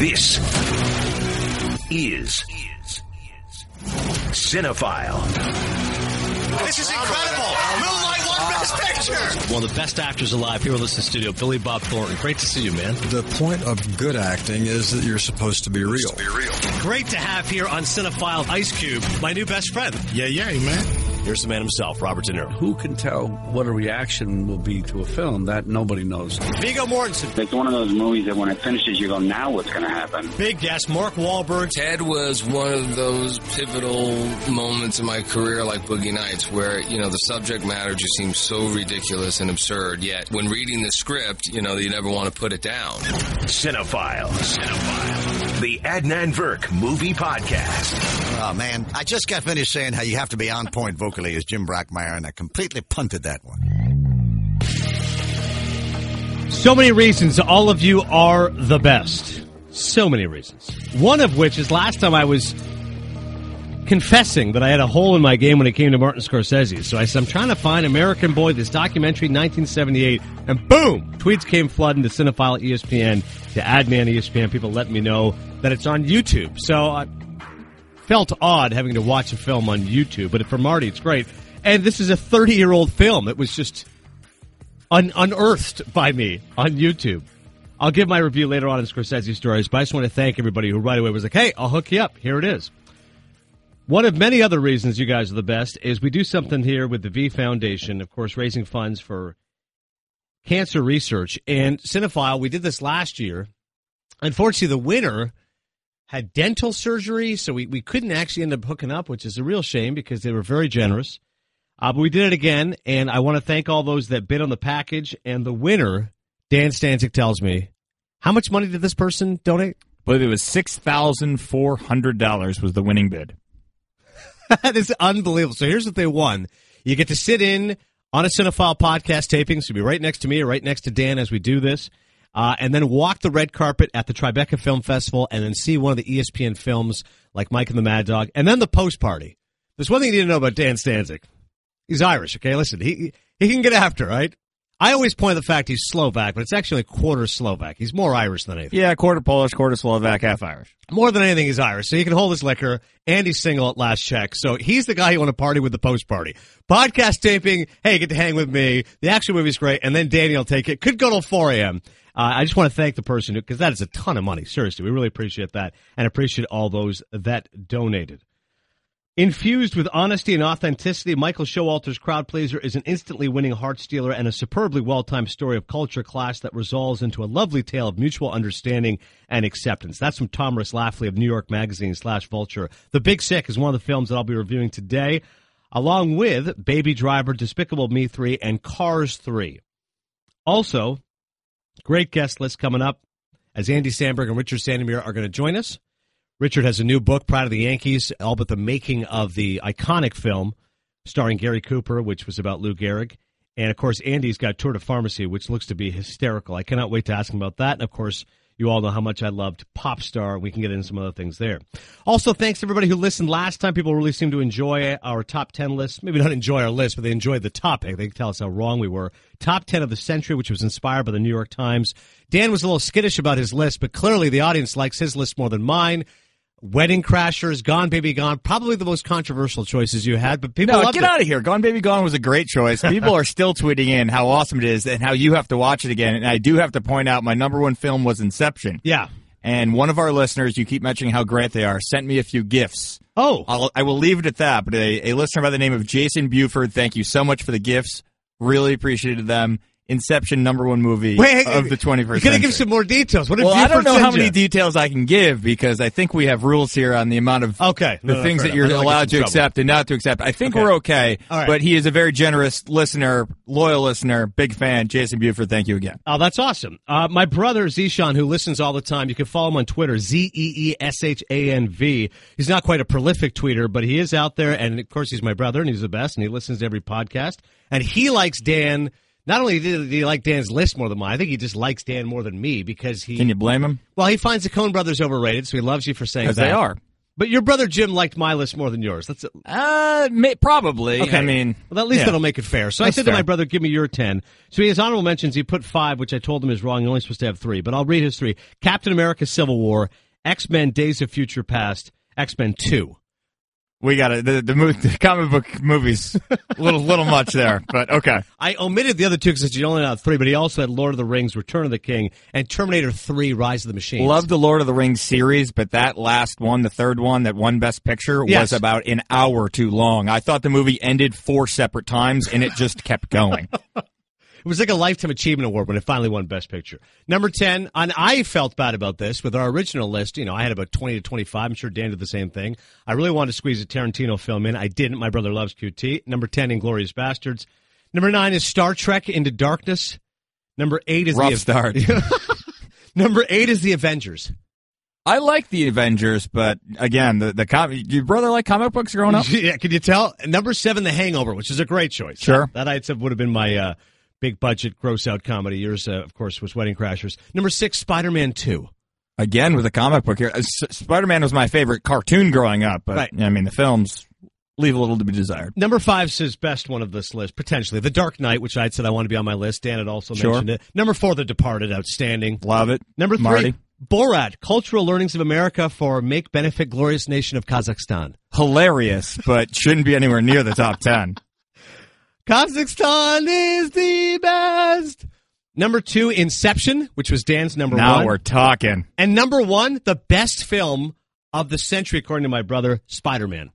This is Cinephile. This is incredible. Moonlight won Best Picture. One of the best actors alive here with us in the studio, Billy Bob Thornton. Great to see you, man. The point of good acting is that you're supposed to be real. Great to have here on Cinephile Ice Cube, my new best friend. Yeah, man. Here's the man himself, Robert De Niro. Who can tell what a reaction will be to a film? That nobody knows. Viggo Mortensen. It's one of those movies that when it finishes, you go, now what's going to happen? Big guest, Mark Wahlberg. Ted was one of those pivotal moments in my career, like Boogie Nights, where, the subject matter just seems so ridiculous and absurd, yet when reading the script, you never want to put it down. Cinephile. The Adnan Virk Movie Podcast. Oh, man. I just got finished saying how you have to be on point vocally as Jim Brockmeyer, and I completely punted that one. So many reasons all of you are the best. So many reasons. One of which is last time I was confessing that I had a hole in my game when it came to Martin Scorsese. So I said, I'm trying to find American Boy, this documentary, 1978, and boom! Tweets came flooding to Cinephile ESPN, to Adnan ESPN, people letting me know that it's on YouTube. So I felt odd having to watch a film on YouTube, but for Marty, it's great. And this is a 30-year-old film. It was just unearthed by me on YouTube. I'll give my review later on in Scorsese Stories, but I just want to thank everybody who right away was like, hey, I'll hook you up. Here it is. One of many other reasons you guys are the best is we do something here with the V Foundation, of course, raising funds for cancer research. And Cinephile, we did this last year. Unfortunately, the winner had dental surgery, so we couldn't actually end up hooking up, which is a real shame because they were very generous. But we did it again, and I want to thank all those that bid on the package. And the winner, Dan Stanzik tells me, how much money did this person donate? I believe it was $6,400 was the winning bid. That is unbelievable. So here's what they won. You get to sit in on a Cinephile podcast taping, so you'll be right next to me or right next to Dan as we do this, and then walk the red carpet at the Tribeca Film Festival and then see one of the ESPN films like Mike and the Mad Dog, and then the post party. There's one thing you need to know about Dan Stanzik. He's Irish, okay? Listen, he can get after, right? I always point to the fact he's Slovak, but it's actually a quarter Slovak. He's more Irish than anything. Yeah, quarter Polish, quarter Slovak, half Irish. More than anything, he's Irish. So he can hold his liquor, and he's single at last check. So he's the guy you want to party with the post-party. Podcast taping, hey, get to hang with me. The action movie's great, and then Danny will take it. Could go till 4 a.m. I just want to thank the person, because that is a ton of money. Seriously, we really appreciate that, and appreciate all those that donated. Infused with honesty and authenticity, Michael Showalter's Crowd Pleaser is an instantly winning heart stealer and a superbly well-timed story of culture clash that resolves into a lovely tale of mutual understanding and acceptance. That's from Thomas Lafley of New York Magazine /Vulture. The Big Sick is one of the films that I'll be reviewing today, along with Baby Driver, Despicable Me 3, and Cars 3. Also, great guest list coming up as Andy Samberg and Richard Sandomir are going to join us. Richard has a new book, Pride of the Yankees, all but the making of the iconic film starring Gary Cooper, which was about Lou Gehrig. And, of course, Andy's got Tour de Pharmacy, which looks to be hysterical. I cannot wait to ask him about that. And, of course, you all know how much I loved Popstar. We can get into some other things there. Also, thanks to everybody who listened last time. People really seem to enjoy our top 10 list. Maybe not enjoy our list, but they enjoyed the topic. They can tell us how wrong we were. Top 10 of the century, which was inspired by the New York Times. Dan was a little skittish about his list, but clearly the audience likes his list more than mine. Wedding Crashers, Gone Baby Gone, probably the most controversial choices you had, but people loved it. Get out of here. Gone Baby Gone was a great choice. People are still tweeting in how awesome it is and how you have to watch it again. And I do have to point out my number one film was Inception. Yeah. And one of our listeners, you keep mentioning how great they are, sent me a few gifts. Oh. I will leave it at that, but a listener by the name of Jason Buford, thank you so much for the gifts. Really appreciated them. Inception, number one movie of the 21st century. You got to give some more details. What did I don't know how many details details I can give because I think we have rules here on the amount of things that you're allowed to accept and not to accept. I think we're okay, but he is a very generous listener, loyal listener, big fan. Jason Buford, thank you again. Oh, that's awesome. My brother, Zishan, who listens all the time, you can follow him on Twitter, ZeeShanV. He's not quite a prolific tweeter, but he is out there, and of course he's my brother, and he's the best, and he listens to every podcast, and he likes Dan. Not only did he like Dan's list more than mine, I think he just likes Dan more than me because he... Can you blame him? Well, he finds the Coen Brothers overrated, so he loves you for saying that. Because they are. But your brother Jim liked my list more than yours. That's probably. Okay. I mean, well, at least that'll make it fair. So I said to my brother, give me your 10. So he has honorable mentions. He put 5, which I told him is wrong. You're only supposed to have 3. But I'll read his 3. Captain America Civil War, X-Men Days of Future Past, X-Men 2. We got it. The comic book movies, a little much there, but okay. I omitted the other 2 because you only had 3, but he also had Lord of the Rings, Return of the King, and Terminator 3, Rise of the Machines. Love the Lord of the Rings series, but that last one, the third one that won Best Picture, was about an hour too long. I thought the movie ended 4 separate times, and it just kept going. It was like a Lifetime Achievement Award when it finally won Best Picture. Number 10, and I felt bad about this with our original list. I had about 20 to 25. I'm sure Dan did the same thing. I really wanted to squeeze a Tarantino film in. I didn't. My brother loves QT. Number 10, Inglourious Bastards. Number 9 is Star Trek Into Darkness. Number 8 is Rough start. Number 8 is The Avengers. I like The Avengers, but again, your brother liked comic books growing up? Yeah, can you tell? Number 7, The Hangover, which is a great choice. Sure. That I'd said would have been my big budget, gross out comedy. Yours, of course, was Wedding Crashers. Number 6, Spider-Man 2. Again, with a comic book here. Spider-Man was my favorite cartoon growing up, but I mean, the films leave a little to be desired. Number 5 says best one of this list, potentially. The Dark Knight, which I'd said I want to be on my list. Dan had also mentioned it. Number 4, The Departed, outstanding. Love it. Number 3, Marty. Borat, Cultural Learnings of America for Make Benefit Glorious Nation of Kazakhstan. Hilarious, but shouldn't be anywhere near the top 10. Kazakhstan is the best. Number 2, Inception, which was Dan's number 1. Now we're talking. And number 1, the best film of the century, according to my brother, Spider-Man.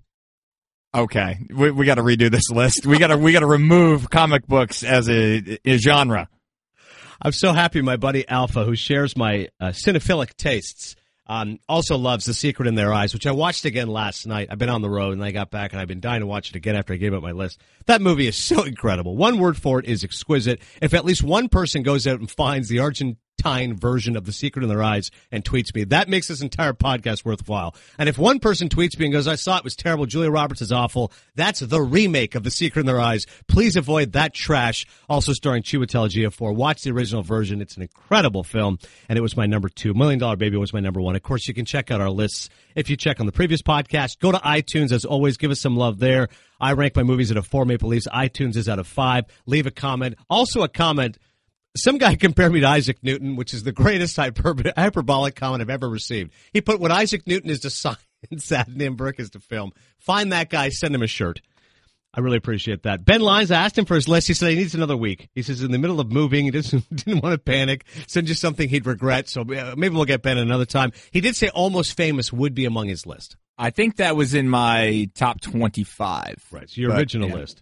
Okay, we got to redo this list. We got to remove comic books as a genre. I'm so happy my buddy Alpha, who shares my cinephilic tastes, also loves The Secret in Their Eyes, which I watched again last night. I've been on the road, and I got back, and I've been dying to watch it again after I gave up my list. That movie is so incredible. One word for it is exquisite. If at least one person goes out and finds the Argentine version of The Secret in Their Eyes and tweets me, that makes this entire podcast worthwhile. And if one person tweets me and goes, I saw it was terrible, Julia Roberts is awful, that's the remake of The Secret in Their Eyes. Please avoid that trash. Also starring Chiwetel Ejiofor. Watch the original version. It's an incredible film, and it was my number 2. $1 Million Baby was my number 1. Of course, you can check out our lists if you check on the previous podcast. Go to iTunes. As always, give us some love there. I rank my movies out of 4 Maple Leafs. iTunes is out of 5. Leave a comment. Also a comment. Some guy compared me to Isaac Newton, which is the greatest hyperbolic comment I've ever received. He put, when Isaac Newton is to science, Adnan Burke is to film. Find that guy, send him a shirt. I really appreciate that. Ben Lyons, I asked him for his list. He said he needs another week. He says in the middle of moving, he didn't want to panic, send you something he'd regret, so maybe we'll get Ben another time. He did say Almost Famous would be among his list. I think that was in my top 25. Right, so your original list.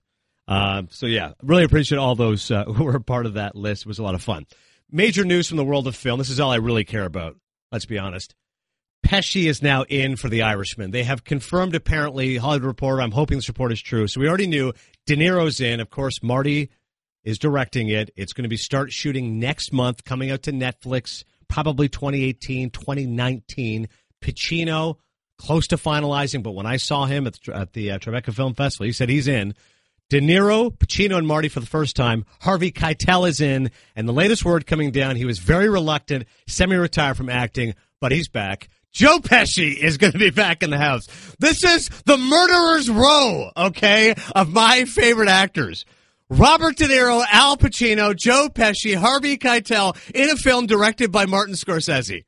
So, yeah, really appreciate all those who were a part of that list. It was a lot of fun. Major news from the world of film. This is all I really care about, let's be honest. Pesci is now in for The Irishman. They have confirmed, apparently, Hollywood Reporter, I'm hoping this report is true. So we already knew De Niro's in. Of course, Marty is directing it. It's going to start shooting next month, coming out to Netflix, probably 2018, 2019. Pacino, close to finalizing, but when I saw him at the Tribeca Film Festival, he said he's in. De Niro, Pacino, and Marty for the first time. Harvey Keitel is in. And the latest word coming down, he was very reluctant, semi-retired from acting, but he's back. Joe Pesci is going to be back in the house. This is the murderer's row, okay, of my favorite actors. Robert De Niro, Al Pacino, Joe Pesci, Harvey Keitel in a film directed by Martin Scorsese.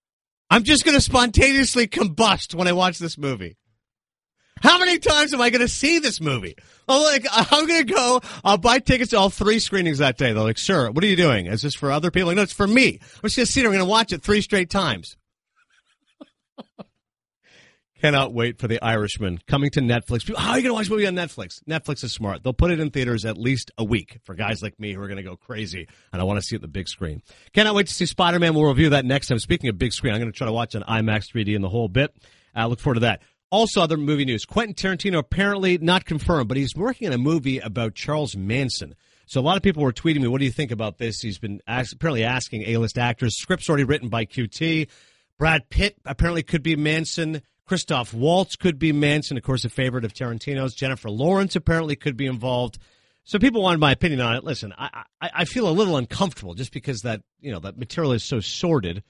I'm just going to spontaneously combust when I watch this movie. How many times am I going to see this movie? I'm going to go, I'll buy tickets to all 3 screenings that day. They're like, sir, what are you doing? Is this for other people? Like, no, it's for me. I'm just going to sit here. I'm going to watch it 3 straight times. Cannot wait for The Irishman coming to Netflix. How are you going to watch a movie on Netflix? Netflix is smart. They'll put it in theaters at least a week for guys like me who are going to go crazy, and I want to see it on the big screen. Cannot wait to see Spider-Man. We'll review that next time. Speaking of big screen, I'm going to try to watch on IMAX 3D in the whole bit. I look forward to that. Also, other movie news. Quentin Tarantino apparently not confirmed, but he's working on a movie about Charles Manson. So a lot of people were tweeting me, what do you think about this? He's been apparently asking A-list actors. Script's already written by QT. Brad Pitt apparently could be Manson. Christoph Waltz could be Manson, of course, a favorite of Tarantino's. Jennifer Lawrence apparently could be involved. So people wanted my opinion on it. Listen, I feel a little uncomfortable just because that material is so sordid.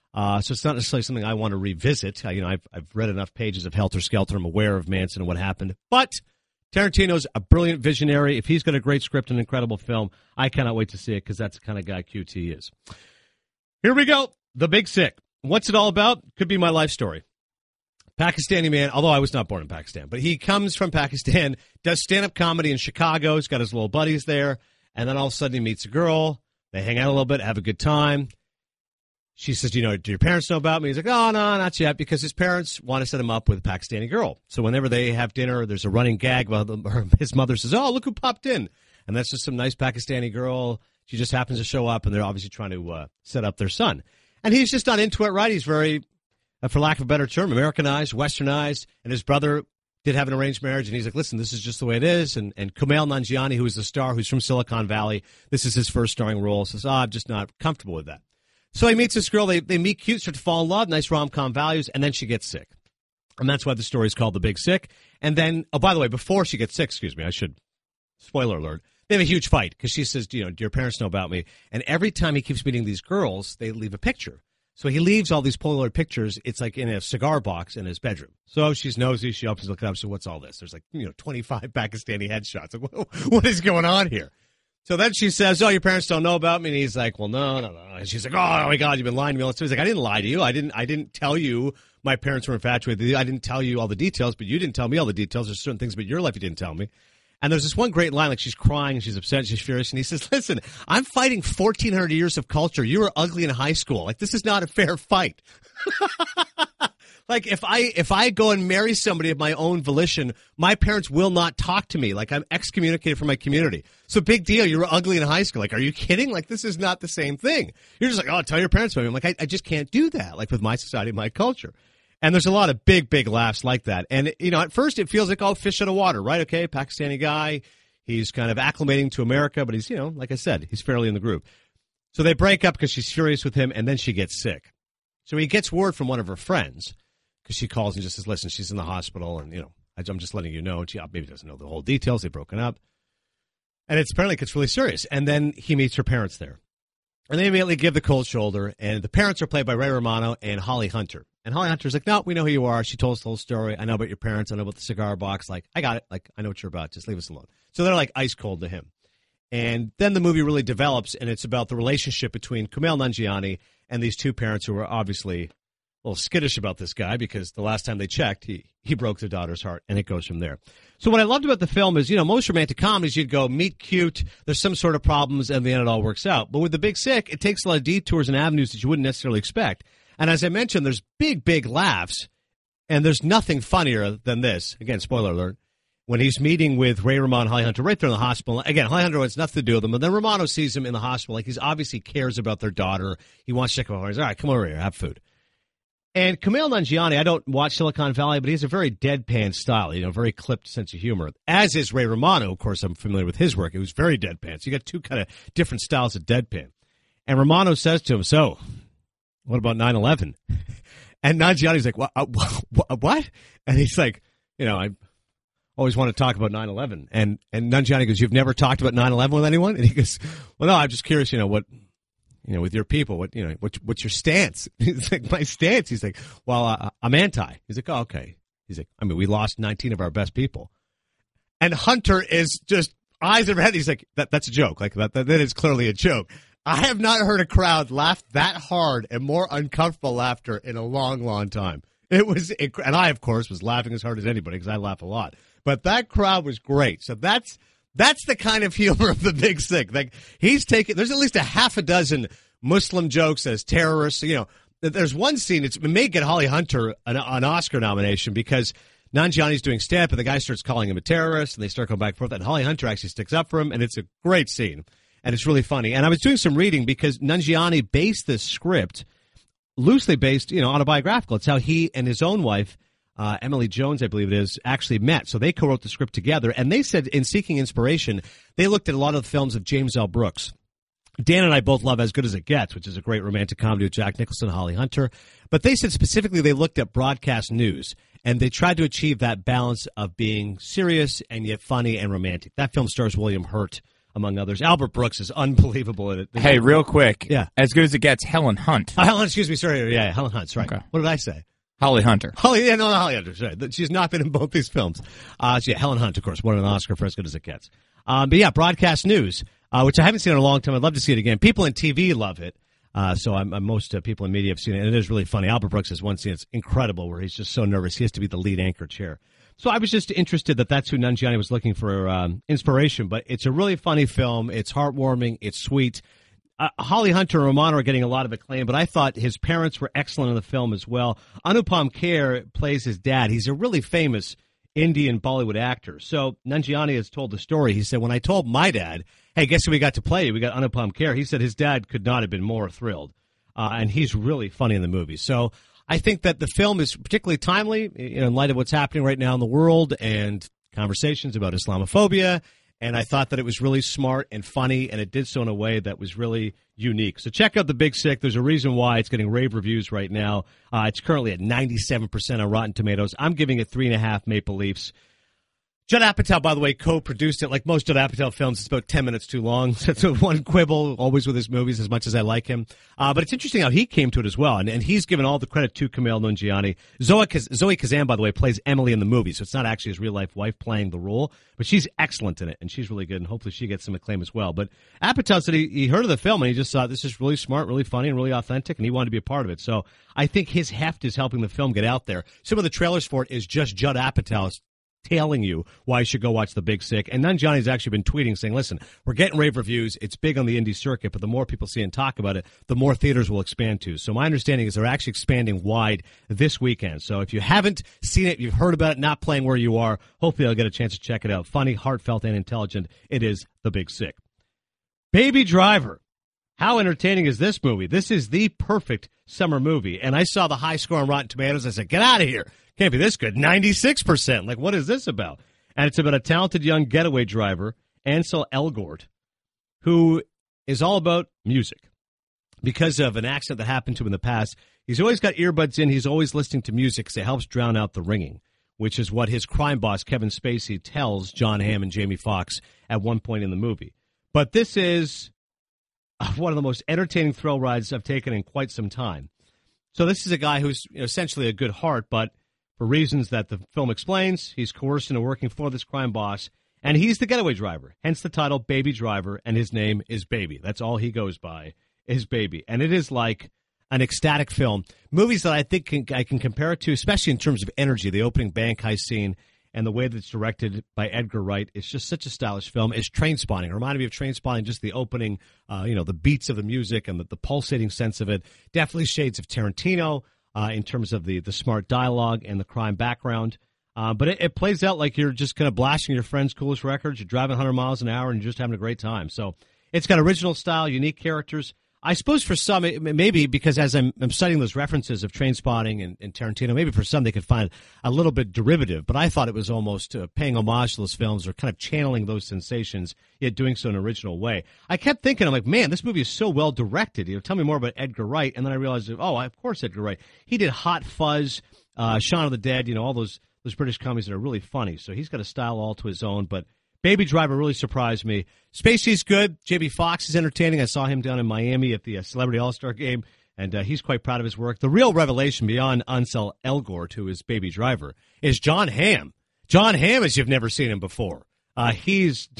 So it's not necessarily something I want to revisit. I've read enough pages of Helter Skelter. I'm aware of Manson and what happened. But Tarantino's a brilliant visionary. If he's got a great script and an incredible film, I cannot wait to see it because that's the kind of guy QT is. Here we go. The Big Sick. What's it all about? Could be my life story. Pakistani man, although I was not born in Pakistan, but he comes from Pakistan, does stand-up comedy in Chicago. He's got his little buddies there. And then all of a sudden he meets a girl. They hang out a little bit, have a good time. She says, do your parents know about me? He's like, oh, no, not yet, because his parents want to set him up with a Pakistani girl. So whenever they have dinner, there's a running gag about his mother says, oh, look who popped in. And that's just some nice Pakistani girl. She just happens to show up, and they're obviously trying to set up their son. And he's just not into it, right? He's very, for lack of a better term, Americanized, Westernized. And his brother did have an arranged marriage, and he's like, listen, this is just the way it is. And Kumail Nanjiani, who is the star, who's from Silicon Valley, this is his first starring role, says, I'm just not comfortable with that. So he meets this girl, they meet cute, start to fall in love, nice rom-com values, and then she gets sick. And that's why the story is called The Big Sick. And then, oh, by the way, before she gets sick, spoiler alert, they have a huge fight because she says, do your parents know about me? And every time he keeps meeting these girls, they leave a picture. So he leaves all these Polaroid pictures. It's like in a cigar box in his bedroom. So she's nosy. She opens, look it up. So what's all this? There's 25 Pakistani headshots. Like, what is going on here? So then she says, oh, your parents don't know about me. And he's like, well, no. And she's like, oh, my God, you've been lying to me. So he's like, I didn't lie to you. I didn't tell you my parents were infatuated with you. I didn't tell you all the details, but you didn't tell me all the details. There's certain things about your life you didn't tell me. And there's this one great line, like she's crying, she's upset, she's furious. And he says, listen, I'm fighting 1,400 years of culture. You were ugly in high school. Like, this is not a fair fight. Like, if I go and marry somebody of my own volition, my parents will not talk to me. Like, I'm excommunicated from my community. So big deal. You were ugly in high school. Like, are you kidding? Like, this is not the same thing. You're just like, oh, tell your parents about me. I'm like, I just can't do that. Like, with my society, my culture. And there's a lot of big, big laughs like that. And, at first it feels like, oh, fish out of water, right? Okay, Pakistani guy. He's kind of acclimating to America, but he's, like I said, he's fairly in the groove. So they break up because she's furious with him, and then she gets sick. So he gets word from one of her friends, because she calls and just says, listen, she's in the hospital, and, I'm just letting you know. And she maybe doesn't know the whole details. They've broken up. And it apparently gets really serious. And then he meets her parents there. And they immediately give the cold shoulder, and the parents are played by Ray Romano and Holly Hunter. And Holly Hunter's like, no, we know who you are. She told us the whole story. I know about your parents. I know about the cigar box. Like, I got it. Like, I know what you're about. Just leave us alone. So they're like ice cold to him. And then the movie really develops, and it's about the relationship between Kumail Nanjiani and these two parents who were obviously a little skittish about this guy because the last time they checked, he broke their daughter's heart, and it goes from there. So what I loved about the film is, most romantic comedies, you'd go meet cute, there's some sort of problems, and in the end it all works out. But with The Big Sick, it takes a lot of detours and avenues that you wouldn't necessarily expect. And as I mentioned, there's big, big laughs, and there's nothing funnier than this. Again, spoiler alert. When he's meeting with Ray Romano and Holly Hunter right there in the hospital. Again, Holly Hunter wants nothing to do with him, but then Romano sees him in the hospital. Like, he's obviously cares about their daughter. He wants to check him out. He's all right, come over here, have food. And Kumail Nanjiani, I don't watch Silicon Valley, but he has a very deadpan style, very clipped sense of humor. As is Ray Romano. Of course, I'm familiar with his work. It was very deadpan. So you got two kind of different styles of deadpan. And Romano says to him, so, what about 9/11? And Nanjiani's like, what? And he's like, I always want to talk about 9/11. And Nanjiani goes, you've never talked about 9/11 with anyone? And he goes, well, no, I'm just curious, what, with your people, what's your stance? He's like, my stance? He's like, well, I'm anti. He's like, oh, okay. He's like, we lost 19 of our best people. And Hunter is just eyes in her head. He's like, that's a joke. Like, that is clearly a joke. I have not heard a crowd laugh that hard and more uncomfortable laughter in a long, long time. It was, and I, of course, was laughing as hard as anybody because I laugh a lot. But that crowd was great. So that's the kind of humor of The Big Sick. Like, there's at least a half a dozen Muslim jokes as terrorists. There's one scene, it may get Holly Hunter an Oscar nomination because Nanjiani's doing stand-up and the guy starts calling him a terrorist and they start going back and forth. And Holly Hunter actually sticks up for him, and it's a great scene. And it's really funny. And I was doing some reading because Nanjiani based this script, loosely based, autobiographical. It's how he and his own wife, Emily Jones, I believe it is, actually met. So they co-wrote the script together. And they said in seeking inspiration, they looked at a lot of the films of James L. Brooks. Dan and I both love As Good as It Gets, which is a great romantic comedy with Jack Nicholson and Holly Hunter. But they said specifically they looked at broadcast news, and they tried to achieve that balance of being serious and yet funny and romantic. That film stars William Hurt, among others. Albert Brooks is unbelievable in it. Hey, real quick. Yeah. As good as it gets, Helen Hunt. Excuse me, sorry. Yeah, Helen Hunt's right. Okay. What did I say? Holly Hunter. Holly Hunter. Sorry. She's not been in both these films. Helen Hunt, of course, won an Oscar for As Good as It Gets. But yeah, broadcast news, which I haven't seen in a long time. I'd love to see it again. People in TV love it. So most people in media have seen it, and it is really funny. Albert Brooks has one scene that's incredible where he's just so nervous. He has to be the lead anchor chair. So I was just interested that's who Nanjiani was looking for inspiration. But it's a really funny film. It's heartwarming. It's sweet. Holly Hunter and Romano are getting a lot of acclaim, but I thought his parents were excellent in the film as well. Anupam Kher plays his dad. He's a really famous Indian Bollywood actor. So Nanjiani has told the story. He said, when I told my dad, hey, guess who we got to play? We got Anupam Kher. He said his dad could not have been more thrilled. And he's really funny in the movie. So I think that the film is particularly timely in light of what's happening right now in the world and conversations about Islamophobia. And I thought that it was really smart and funny, and it did so in a way that was really unique. So check out The Big Sick. There's a reason why it's getting rave reviews right now. It's currently at 97% on Rotten Tomatoes. I'm giving it 3.5 Maple Leafs. Judd Apatow, by the way, co-produced it. Like most Judd Apatow films, it's about 10 minutes too long. So it's one quibble always with his movies, as much as I like him. But it's interesting how he came to it as well. And he's given all the credit to Kumail Nanjiani. Zoe Kazan, by the way, plays Emily in the movie. So it's not actually his real-life wife playing the role. But she's excellent in it, and she's really good. And hopefully she gets some acclaim as well. But Apatow said he heard of the film, and he just thought this is really smart, really funny, and really authentic, and he wanted to be a part of it. So I think his heft is helping the film get out there. Some of the trailers for it is just Judd Apatow telling you why you should go watch The Big Sick. And Nanjiani's actually been tweeting saying, listen, we're getting rave reviews. It's big on the indie circuit, but the more people see and talk about it, the more theaters will expand to. So my understanding is they're actually expanding wide this weekend. So if you haven't seen it, you've heard about it, not playing where you are, hopefully I'll get a chance to check it out. Funny, heartfelt, and intelligent. It is The Big Sick. Baby Driver. How entertaining is this movie? This is the perfect summer movie. And I saw the high score on Rotten Tomatoes. I said, get out of here. Can't be this good. 96%. Like, what is this about? And it's about a talented young getaway driver, Ansel Elgort, who is all about music. Because of an accident that happened to him in the past, he's always got earbuds in. He's always listening to music because it helps drown out the ringing, which is what his crime boss, Kevin Spacey, tells Jon Hamm and Jamie Foxx at one point in the movie. But this is one of the most entertaining thrill rides I've taken in quite some time. So this is a guy who's essentially a good heart, but for reasons that the film explains, he's coerced into working for this crime boss, and he's the getaway driver, hence the title Baby Driver, and his name is Baby. That's all he goes by, is Baby. And it is like an ecstatic film. Movies that I think I can compare it to, especially in terms of energy, the opening bank heist scene and the way that it's directed by Edgar Wright. It's just such a stylish film. It's Trainspotting. It reminded me of Trainspotting, just the opening, the beats of the music and the pulsating sense of it. Definitely shades of Tarantino. In terms of the smart dialogue and the crime background. But it plays out like you're just kind of blasting your friend's coolest records. You're driving 100 miles an hour and you're just having a great time. So it's got original style, unique characters. I suppose for some, maybe because as I'm studying those references of Trainspotting and Tarantino, maybe for some they could find a little bit derivative, but I thought it was almost paying homage to those films or kind of channeling those sensations, yet doing so in an original way. I kept thinking, I'm like, man, this movie is so well directed. Tell me more about Edgar Wright. And then I realized, of course Edgar Wright. He did Hot Fuzz, Shaun of the Dead, all those British comedies that are really funny. So he's got a style all to his own, but Baby Driver really surprised me. Spacey's good. Jamie Foxx is entertaining. I saw him down in Miami at the Celebrity All-Star Game, and he's quite proud of his work. The real revelation beyond Ansel Elgort, who is Baby Driver, is Jon Hamm. Jon Hamm, as you've never seen him before. He's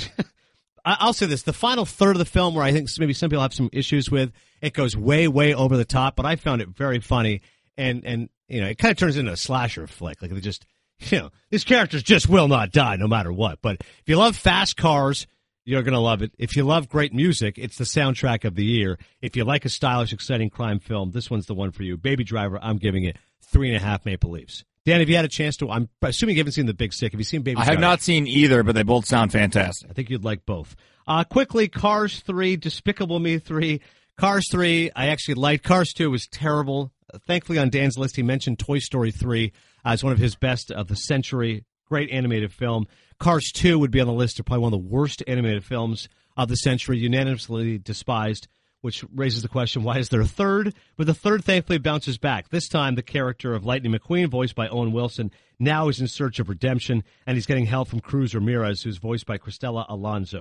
I'll say this. The final third of the film, where I think maybe some people have some issues with, it goes way, way over the top, but I found it very funny, and it kind of turns into a slasher flick. Like, they just... these characters just will not die no matter what. But if you love fast cars, you're going to love it. If you love great music, it's the soundtrack of the year. If you like a stylish, exciting crime film, this one's the one for you. Baby Driver, I'm giving it 3.5 Maple Leafs. Dan, have you had a chance to? I'm assuming you haven't seen The Big Sick. Have you seen Baby Driver? I have not seen either, but they both sound fantastic. I think you'd like both. Quickly, Cars 3, Despicable Me 3. Cars 3, I actually liked. Cars 2 was terrible. Thankfully, on Dan's list, he mentioned Toy Story 3 as one of his best of the century. Great animated film. Cars 2 would be on the list of probably one of the worst animated films of the century, unanimously despised, which raises the question, why is there a third? But the third, thankfully, bounces back. This time, the character of Lightning McQueen, voiced by Owen Wilson, now is in search of redemption, and he's getting help from Cruz Ramirez, who's voiced by Cristela Alonso.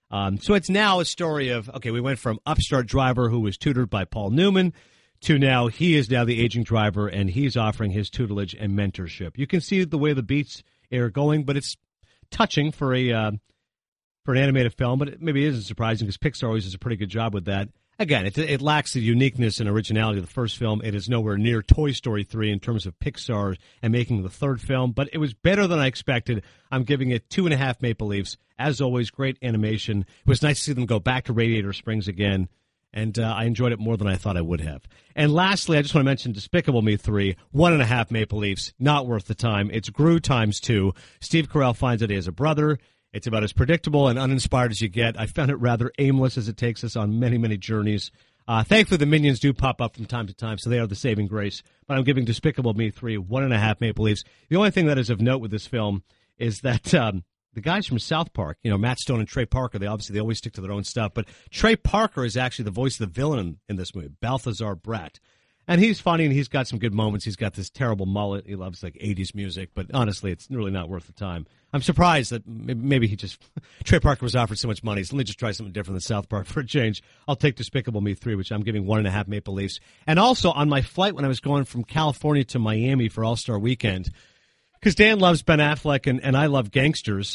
So it's now a story of, okay, we went from upstart driver who was tutored by Paul Newman to now he is now the aging driver, and he's offering his tutelage and mentorship. You can see the way the beats are going, but it's touching for an animated film, but it maybe isn't surprising because Pixar always does a pretty good job with that. Again, it lacks the uniqueness and originality of the first film. It is nowhere near Toy Story 3 in terms of Pixar and making the third film, but it was better than I expected. I'm giving it 2.5 Maple Leafs. As always, great animation. It was nice to see them go back to Radiator Springs again, and I enjoyed it more than I thought I would have. And lastly, I just want to mention Despicable Me 3, 1.5 Maple Leafs, not worth the time. It's Gru times 2. Steve Carell finds that he has a brother. It's about as predictable and uninspired as you get. I found it rather aimless as it takes us on many, many journeys. Thankfully, the Minions do pop up from time to time, so they are the saving grace. But I'm giving Despicable Me 3 1.5 Maple Leafs. The only thing that is of note with this film is that the guys from South Park, Matt Stone and Trey Parker, they always stick to their own stuff. But Trey Parker is actually the voice of the villain in this movie, Balthazar Bratt. And he's funny, and he's got some good moments. He's got this terrible mullet. He loves, 80s music. But honestly, it's really not worth the time. I'm surprised that maybe Trey Parker was offered so much money. So let me just try something different than South Park for a change. I'll take Despicable Me 3, which I'm giving 1.5 Maple Leafs. And also, on my flight when I was going from California to Miami for All-Star Weekend, because Dan loves Ben Affleck and I love gangsters,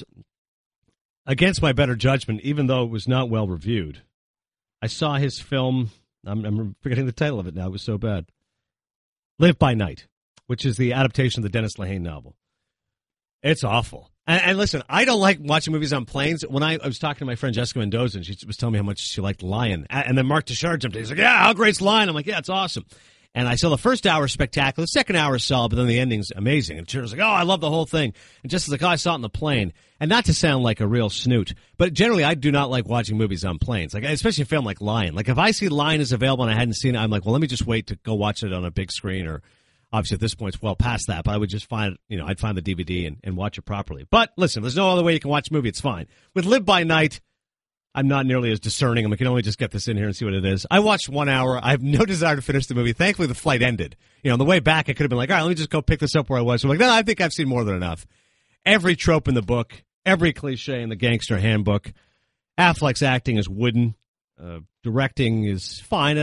against my better judgment, even though it was not well reviewed, I saw his film. I'm forgetting the title of it now. It was so bad. Live by Night, which is the adaptation of the Dennis Lehane novel. It's awful. And listen, I don't like watching movies on planes. When I was talking to my friend Jessica Mendoza, and she was telling me how much she liked Lion. And then Mark Tashard jumped in. He's like, yeah, how great's Lion? I'm like, yeah, it's awesome. And I saw the first hour spectacular. The second hour is solid, but then the ending's amazing. And Tashard's like, oh, I love the whole thing. And just as like, oh, I saw it in the plane. And not to sound like a real snoot, but generally I do not like watching movies on planes. Like, especially a film like Lion. Like, if I see Lion is available and I hadn't seen it, I'm like, well, let me just wait to go watch it on a big screen, or obviously at this point it's well past that, but I would just I'd find the DVD and watch it properly. But listen, there's no other way you can watch a movie. It's fine. With Live by Night, I'm not nearly as discerning. I can only just get this in here and see what it is. I watched 1 hour. I have no desire to finish the movie. Thankfully, the flight ended. On the way back, I could have been like, all right, let me just go pick this up where I was. So I'm like, no, I think I've seen more than enough. Every trope in the book, every cliche in the gangster handbook. Affleck's acting is wooden. Directing is fine.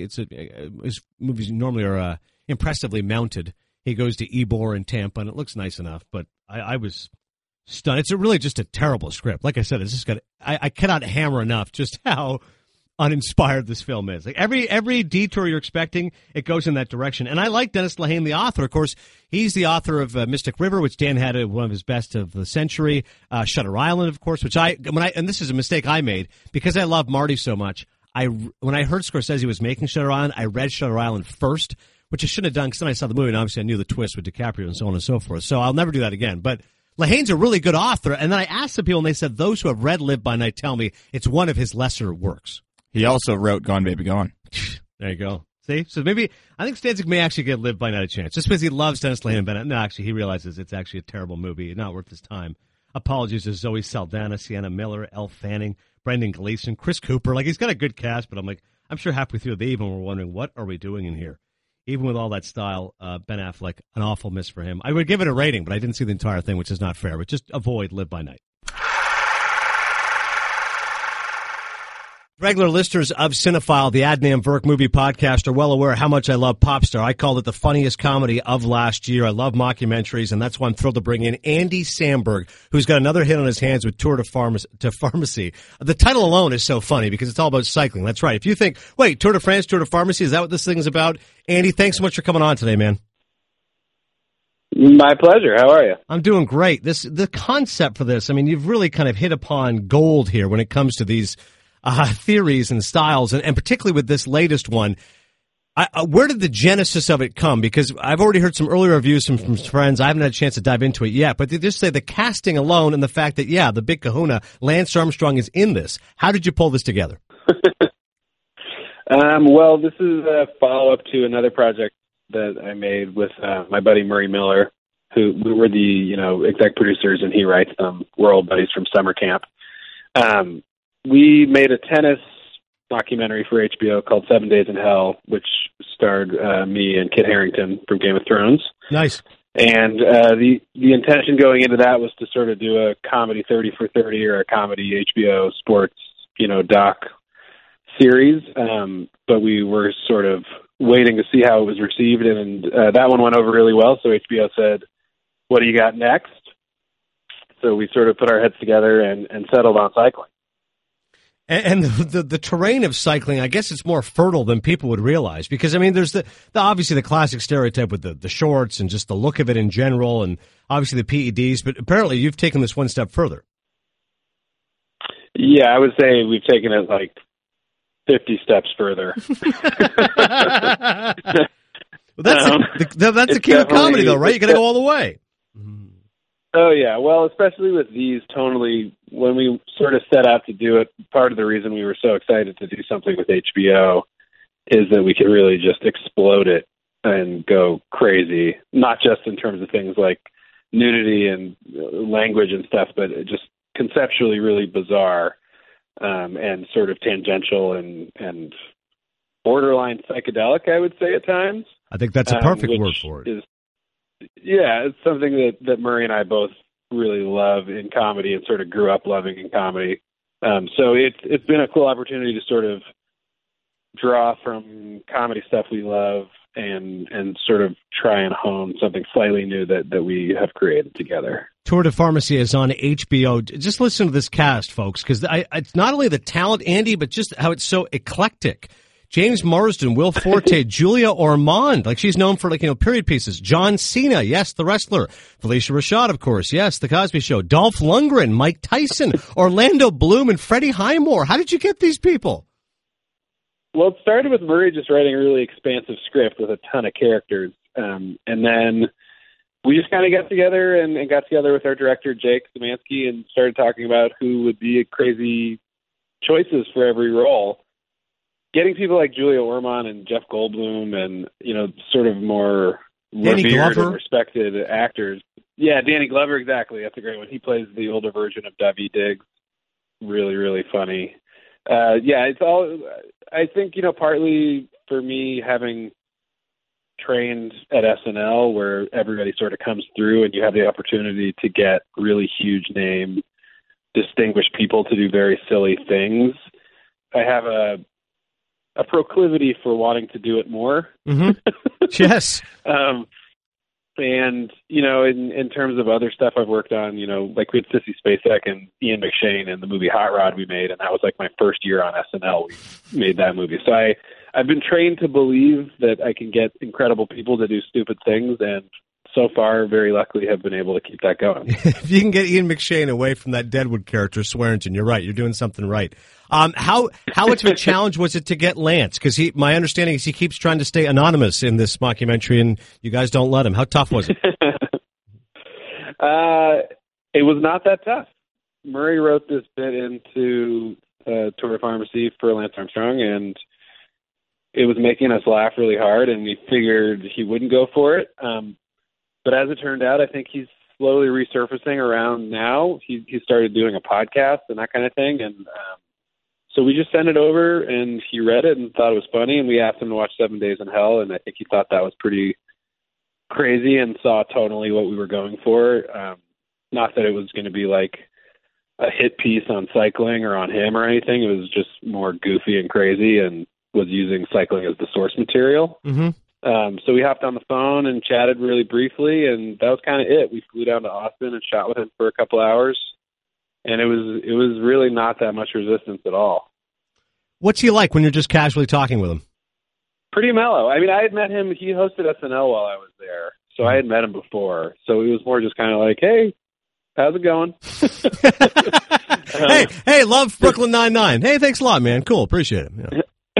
His movies normally are impressively mounted. He goes to Ybor and Tampa, and it looks nice enough, but I was stunned. It's really just a terrible script. Like I said, it's just I cannot hammer enough just how uninspired this film is. Like every detour you're expecting, it goes in that direction. And I like Dennis Lehane, the author. Of course, he's the author of Mystic River, which Dan had one of his best of the century. Shutter Island, of course, which and this is a mistake I made because I love Marty so much. When I heard Scorsese was making Shutter Island, I read Shutter Island first, which I shouldn't have done because then I saw the movie and obviously I knew the twist with DiCaprio and so on and so forth. So I'll never do that again. But Lehane's a really good author, and then I asked some people, and they said those who have read Live by Night tell me it's one of his lesser works. He also wrote Gone Baby Gone. There you go. See? So maybe, I think Stanzik may actually give Live by Night a chance, just because he loves Dennis Lehane and Bennett. No, actually, he realizes it's actually a terrible movie, not worth his time. Apologies to Zoe Saldana, Sienna Miller, Elle Fanning, Brendan Gleeson, Chris Cooper. Like, he's got a good cast, but I'm sure halfway through they even were wondering, what are we doing in here? Even with all that style, Ben Affleck, an awful miss for him. I would give it a rating, but I didn't see the entire thing, which is not fair. But just avoid Live by Night. Regular listeners of Cinephile, the Adnan Virk movie podcast, are well aware how much I love Popstar. I called it the funniest comedy of last year. I love mockumentaries, and that's why I'm thrilled to bring in Andy Samberg, who's got another hit on his hands with Tour de Pharmacy. The title alone is so funny because it's all about cycling. That's right. If you think, wait, Tour de France, Tour de Pharmacy, is that what this thing is about? Andy, thanks so much for coming on today, man. My pleasure. How are you? I'm doing great. The concept for this, you've really kind of hit upon gold here when it comes to these theories and styles, and particularly with this latest one. Where did the genesis of it come? Because I've already heard some earlier reviews from friends. I haven't had a chance to dive into it yet, but they just say the casting alone and the fact that, the big kahuna, Lance Armstrong, is in this. How did you pull this together? Well, this is a follow-up to another project that I made with my buddy Murray Miller, who we were the exec producers, and he writes them. We're old buddies from summer camp. We made a tennis documentary for HBO called 7 Days in Hell, which starred me and Kit Harington from Game of Thrones. Nice. And the intention going into that was to sort of do a comedy 30 for 30 or a comedy HBO sports doc series, but we were sort of waiting to see how it was received, and that one went over really well, so HBO said, what do you got next? So we sort of put our heads together and settled on cycling. And the terrain of cycling, I guess it's more fertile than people would realize, because, I mean, there's the obviously the classic stereotype with the shorts and just the look of it in general, and obviously the PEDs, but apparently you've taken this one step further. Yeah, I would say we've taken it like 50 steps further. Well, that's the key of comedy, though, right? You got to go all the way. Oh, yeah. Well, especially with these, tonally, when we sort of set out to do it, part of the reason we were so excited to do something with HBO is that we could really just explode it and go crazy, not just in terms of things like nudity and language and stuff, but just conceptually really bizarre and sort of tangential and borderline psychedelic, I would say at times. I think that's a perfect word for it. It's something that Murray and I both really love in comedy and sort of grew up loving in comedy. So it's been a cool opportunity to sort of draw from comedy stuff we love and sort of try and hone something slightly new that we have created together. Tour de Pharmacy is on HBO. Just listen to this cast, folks, because it's not only the talent, Andy, but just how it's so eclectic. James Marsden, Will Forte, Julia Ormond, like she's known for period pieces. John Cena, yes, the wrestler. Felicia Rashad, of course, yes, The Cosby Show. Dolph Lundgren, Mike Tyson, Orlando Bloom, and Freddie Highmore. How did you get these people? Well, it started with Murray just writing a really expansive script with a ton of characters. And then we just kind of got together and got together with our director, Jake Szymanski, and started talking about who would be crazy choices for every role. Getting people like Julia Ormond and Jeff Goldblum and, sort of more revered and respected actors. Yeah, Danny Glover, exactly. That's a great one. He plays the older version of Daveed Diggs. Really, really funny. It's all, I think, partly for me having trained at SNL where everybody sort of comes through and you have the opportunity to get really huge name, distinguished people to do very silly things. I have a proclivity for wanting to do it more. Mm-hmm. Yes. And, in terms of other stuff I've worked on, like we had Sissy Spacek and Ian McShane in the movie Hot Rod we made, and that was like my first year on SNL. We made that movie. So I've been trained to believe that I can get incredible people to do stupid things, and so far, very luckily, have been able to keep that going. If you can get Ian McShane away from that Deadwood character, Swearengen, you're right. You're doing something right. How much of a challenge was it to get Lance? Because my understanding is he keeps trying to stay anonymous in this mockumentary, and you guys don't let him. How tough was it? It was not that tough. Murray wrote this bit into Tour de Pharmacy for Lance Armstrong, and it was making us laugh really hard, and we figured he wouldn't go for it. But as it turned out, I think he's slowly resurfacing around now. He started doing a podcast and that kind of thing. And so we just sent it over, and he read it and thought it was funny. And we asked him to watch 7 Days in Hell, and I think he thought that was pretty crazy and saw totally what we were going for. Not that it was going to be like a hit piece on cycling or on him or anything. It was just more goofy and crazy and was using cycling as the source material. Mm-hmm. So we hopped on the phone and chatted really briefly, and that was kind of it. We flew down to Austin and shot with him for a couple hours, and it was really not that much resistance at all. What's he like when you're just casually talking with him? Pretty mellow. I mean, I had met him. He hosted SNL while I was there, so I had met him before. So it was more just kind of like, hey, how's it going? Hey, love Brooklyn Nine-Nine. Hey, thanks a lot, man. Cool, appreciate it. Yeah.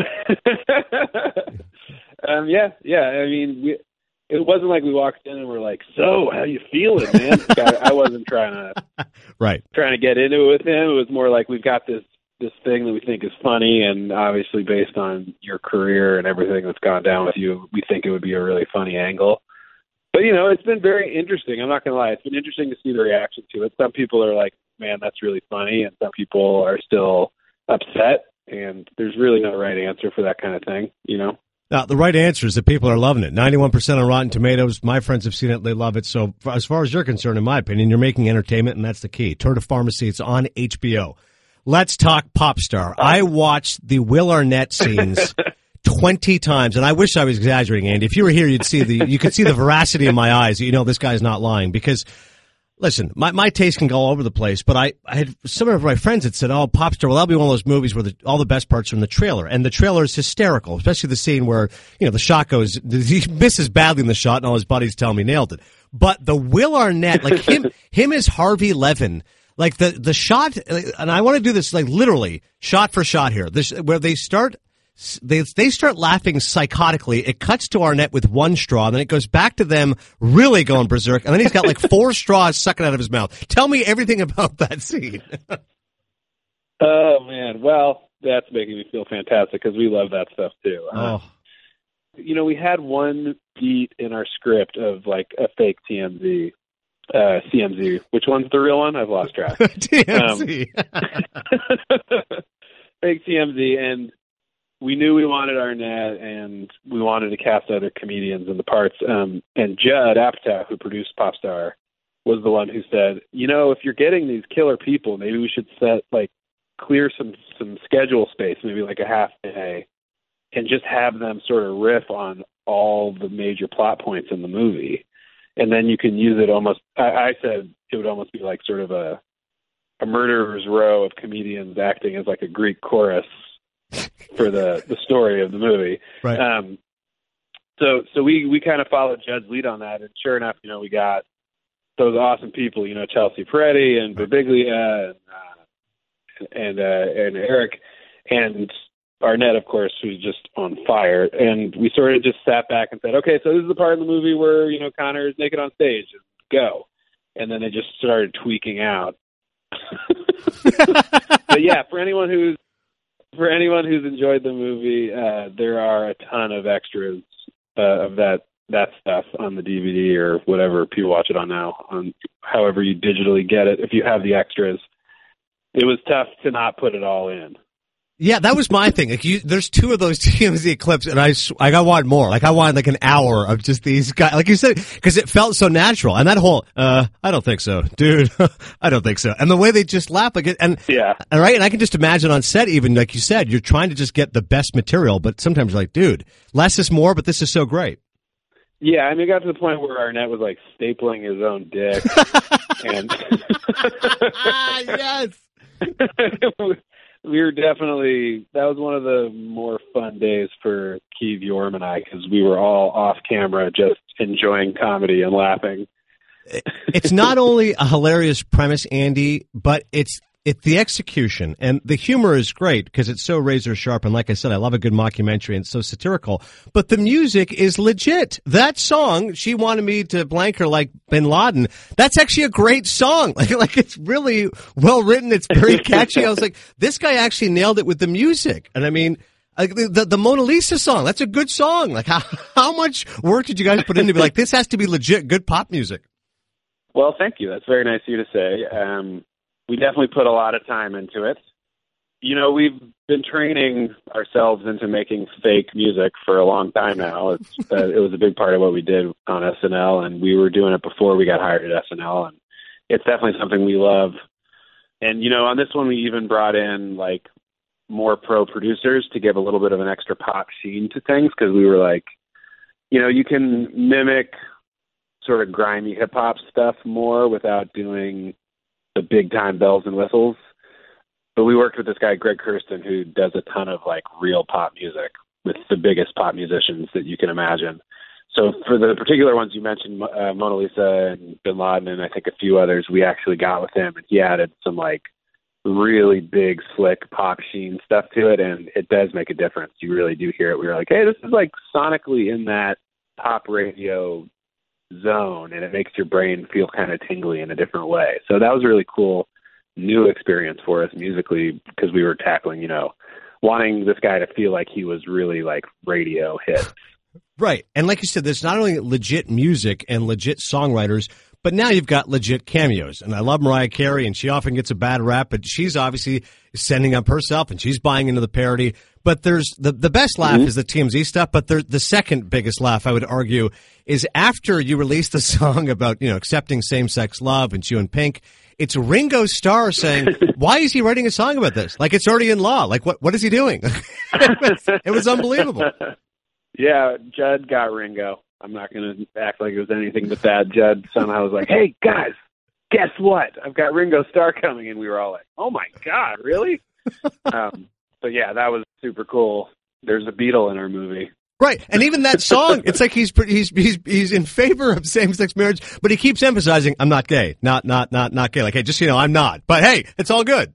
Yeah. I mean, it wasn't like we walked in and we're like, "So, how you feeling, man?" I wasn't trying to get into it with him. It was more like we've got this thing that we think is funny, and obviously based on your career and everything that's gone down with you, we think it would be a really funny angle. But it's been very interesting. I'm not gonna lie, it's been interesting to see the reaction to it. Some people are like, "Man, that's really funny," and some people are still upset. And there's really no right answer for that kind of thing, Now, the right answer is that people are loving it. 91% on Rotten Tomatoes. My friends have seen it. They love it. So as far as you're concerned, in my opinion, you're making entertainment, and that's the key. Tour de Pharmacy, it's on HBO. Let's talk pop star. I watched the Will Arnett scenes 20 times, and I wish I was exaggerating, Andy. If you were here, you could see the veracity in my eyes. You know, this guy's not lying because, listen, my taste can go all over the place, but I had some of my friends that said, oh, pop star, well, that'll be one of those movies where all the best parts are in the trailer, and the trailer is hysterical, especially the scene where, you know, the shot goes, he misses badly in the shot, and all his buddies tell him he nailed it. But the Will Arnett, like him as Harvey Levin, like the shot, and I want to do this like literally shot for shot here, where they start laughing psychotically. It cuts to Arnett with one straw, and then it goes back to them really going berserk, and then he's got like 4 straws sucking out of his mouth. Tell me everything about that scene. Oh, man. Well, that's making me feel fantastic because we love that stuff, too. You know, we had one beat in our script of like a fake CMZ. Which one's the real one? I've lost track. TMZ. Fake CMZ, and we knew we wanted Arnett, and we wanted to cast other comedians in the parts. And Judd Apatow, who produced Popstar, was the one who said, you know, if you're getting these killer people, maybe we should clear some schedule space, maybe like a half day, and just have them sort of riff on all the major plot points in the movie. And then you can use it almost, I said it would almost be like sort of a murderer's row of comedians acting as like a Greek chorus for the story of the movie. Right. So we kind of followed Judd's lead on that. And sure enough, you know, we got those awesome people, you know, Chelsea Peretti and Birbiglia and Eric and Arnett, of course, who's just on fire. And we sort of just sat back and said, okay, so this is the part of the movie where, you know, Connor is naked on stage. Go. And then they just started tweaking out. But yeah, for anyone who's enjoyed the movie, there are a ton of extras of that stuff on the DVD or whatever people watch it on now, on however you digitally get it. If you have the extras, it was tough to not put it all in. Yeah, that was my thing. Like, there's 2 of those TMZ clips, and I wanted more. Like, I wanted like an hour of just these guys, like you said, because it felt so natural. And that whole, I don't think so, dude. I don't think so. And the way they just laugh, like it, and yeah, right. And I can just imagine on set, even like you said, you're trying to just get the best material, but sometimes you're like, dude, less is more. But this is so great. Yeah, I mean, it got to the point where Arnett was like stapling his own dick, and yes. We were definitely, that was one of the more fun days for Keith Yorm and I, because we were all off camera just enjoying comedy and laughing. It's not only a hilarious premise, Andy, but it's the execution. And the humor is great because it's so razor sharp. And like I said, I love a good mockumentary and it's so satirical. But the music is legit. That song, She Wanted Me to Blank Her Like Bin Laden, that's actually a great song. Like it's really well written. It's very catchy. I was like, this guy actually nailed it with the music. And I mean, the Mona Lisa song, that's a good song. Like how much work did you guys put into be like, this has to be legit good pop music? Well, thank you. That's very nice of you to say. We definitely put a lot of time into it. You know, we've been training ourselves into making fake music for a long time now. It was a big part of what we did on SNL, and we were doing it before we got hired at SNL, and it's definitely something we love. And, you know, on this one, we even brought in, like, more pro producers to give a little bit of an extra pop sheen to things, because we were like, you know, you can mimic sort of grimy hip-hop stuff more without doing the big time bells and whistles. But we worked with this guy, Greg Kirsten, who does a ton of like real pop music with the biggest pop musicians that you can imagine. So for the particular ones you mentioned, Mona Lisa and Bin Laden and I think a few others, we actually got with him and he added some like really big, slick pop sheen stuff to it. And it does make a difference. You really do hear it. We were like, hey, this is like sonically in that pop radio zone, and it makes your brain feel kind of tingly in a different way. So that was a really cool new experience for us musically, because we were tackling, you know, wanting this guy to feel like he was really like radio hits. Right. And like you said, there's not only legit music and legit songwriters, but now you've got legit cameos. And I love Mariah Carey, and she often gets a bad rap, but she's obviously sending up herself, and she's buying into the parody. But there's the best laugh is the TMZ stuff, but the second biggest laugh, I would argue, is after you release the song about, you know, accepting same-sex love and you and Pink, It's Ringo Starr saying, why is he writing a song about this? Like, it's already in law. Like, what is he doing? It was unbelievable. Yeah, Judd got Ringo. I'm not going to act like it was anything but that. Judd somehow was like, hey, guys, guess what? I've got Ringo Starr coming. And we were all like, oh, my God, really? So, yeah, that was super cool. There's a Beatle in our movie. Right, and even that song, it's like he's in favor of same-sex marriage, but he keeps emphasizing, I'm not gay, not gay. Like, hey, just so you know, I'm not. But hey, it's all good.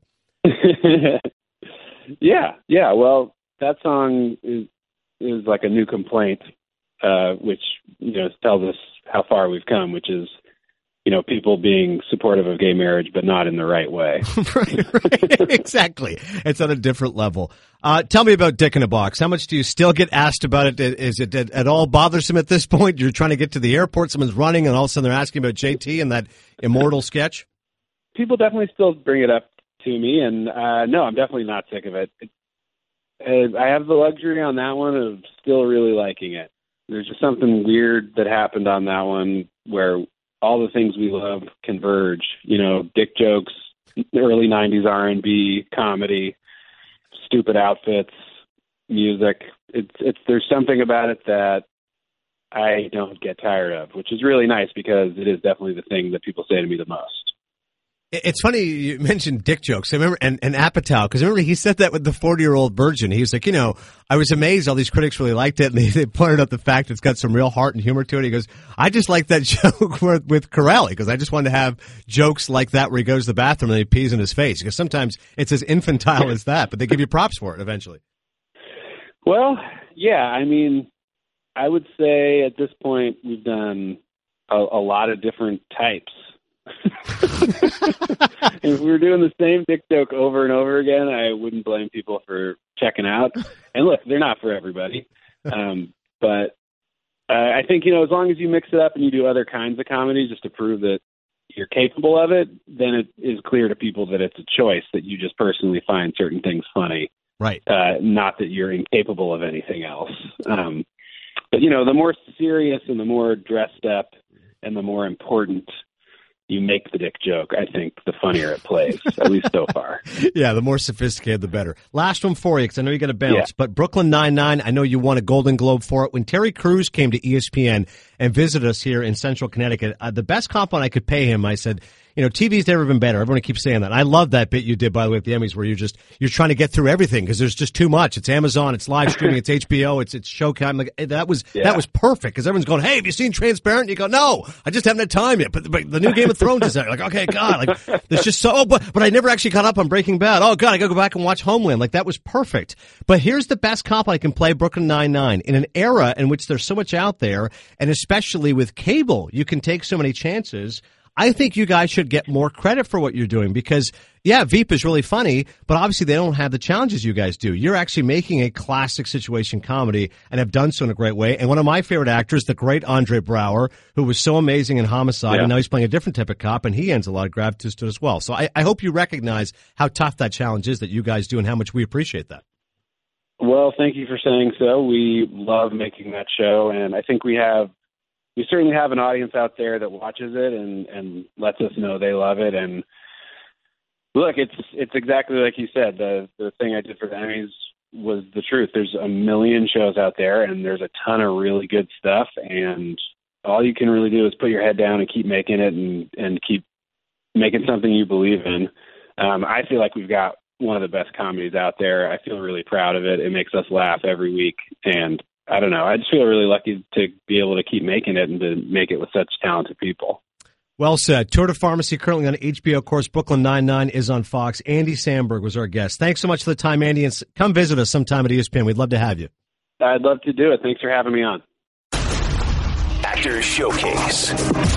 Yeah. Well, that song is like a new complaint, which tells us how far we've come, which is people being supportive of gay marriage, but not in the right way. right. Exactly. It's on a different level. Tell me about Dick in a Box. How much do you still get asked about it? Is it at all bothersome at this point? You're trying to get to the airport, someone's running, and all of a sudden they're asking about JT and that immortal sketch? People definitely still bring it up to me, and no, I'm definitely not sick of it. I have the luxury on that one of still really liking it. There's just something weird that happened on that one where all the things we love converge. Dick jokes, early 90s R&B, comedy, stupid outfits, music. There's something about it that I don't get tired of, which is really nice because it is definitely the thing that people say to me the most. It's funny you mentioned dick jokes. I remember, and Apatow, because remember he said that with the 40-year-old virgin. He was like, I was amazed all these critics really liked it, and they pointed out the fact it's got some real heart and humor to it. He goes, I just like that joke with Corelli, because I just wanted to have jokes like that where he goes to the bathroom and he pees in his face. Because sometimes it's as infantile as that, but they give you props for it eventually. Well, yeah, I mean, I would say at this point we've done a lot of different types. If we were doing the same dick joke over and over again, I wouldn't blame people for checking out. And look, they're not for everybody. But I think, as long as you mix it up and you do other kinds of comedy just to prove that you're capable of it, then it is clear to people that it's a choice, that you just personally find certain things funny. Right. Not that you're incapable of anything else. But, the more serious and the more dressed up and the more important you make the dick joke, I think the funnier it plays, at least so far. Yeah, the more sophisticated, the better. Last one for you, because I know you got to bounce. Yeah. But Brooklyn Nine-Nine, I know you won a Golden Globe for it. When Terry Crews came to ESPN and visited us here in Central Connecticut, the best compliment I could pay him, I said, TV's never been better. Everyone keeps saying that. I love that bit you did, by the way, at the Emmys, where you're trying to get through everything because there's just too much. It's Amazon, it's live streaming, it's HBO, it's Showtime. Like, that was perfect because everyone's going, hey, have you seen Transparent? And you go, no, I just haven't had time yet. But the new Game of Thrones is there. Like, okay, God, like there's just so. But I never actually caught up on Breaking Bad. Oh God, I got to go back and watch Homeland. Like, that was perfect. But here's the best compliment I can play: Brooklyn Nine-Nine. In an era in which there's so much out there, and especially with cable, you can take so many chances. I think you guys should get more credit for what you're doing because, yeah, Veep is really funny, but obviously they don't have the challenges you guys do. You're actually making a classic situation comedy and have done so in a great way. And one of my favorite actors, the great Andre Braugher, who was so amazing in Homicide, and now he's playing a different type of cop, and he ends a lot of gratitude to it as well. So I hope you recognize how tough that challenge is that you guys do and how much we appreciate that. Well, thank you for saying so. We love making that show, and I think we certainly have an audience out there that watches it and lets us know they love it. And look, it's exactly like you said. The thing I did for the Emmys was the truth. There's a million shows out there, and there's a ton of really good stuff. And all you can really do is put your head down and keep making it and keep making something you believe in. I feel like we've got one of the best comedies out there. I feel really proud of it. It makes us laugh every week, and I don't know. I just feel really lucky to be able to keep making it and to make it with such talented people. Well said. Tour de Pharmacy currently on HBO. Of course, Brooklyn Nine-Nine is on Fox. Andy Samberg was our guest. Thanks so much for the time, Andy, and come visit us sometime at ESPN. We'd love to have you. I'd love to do it. Thanks for having me on. Actors Showcase.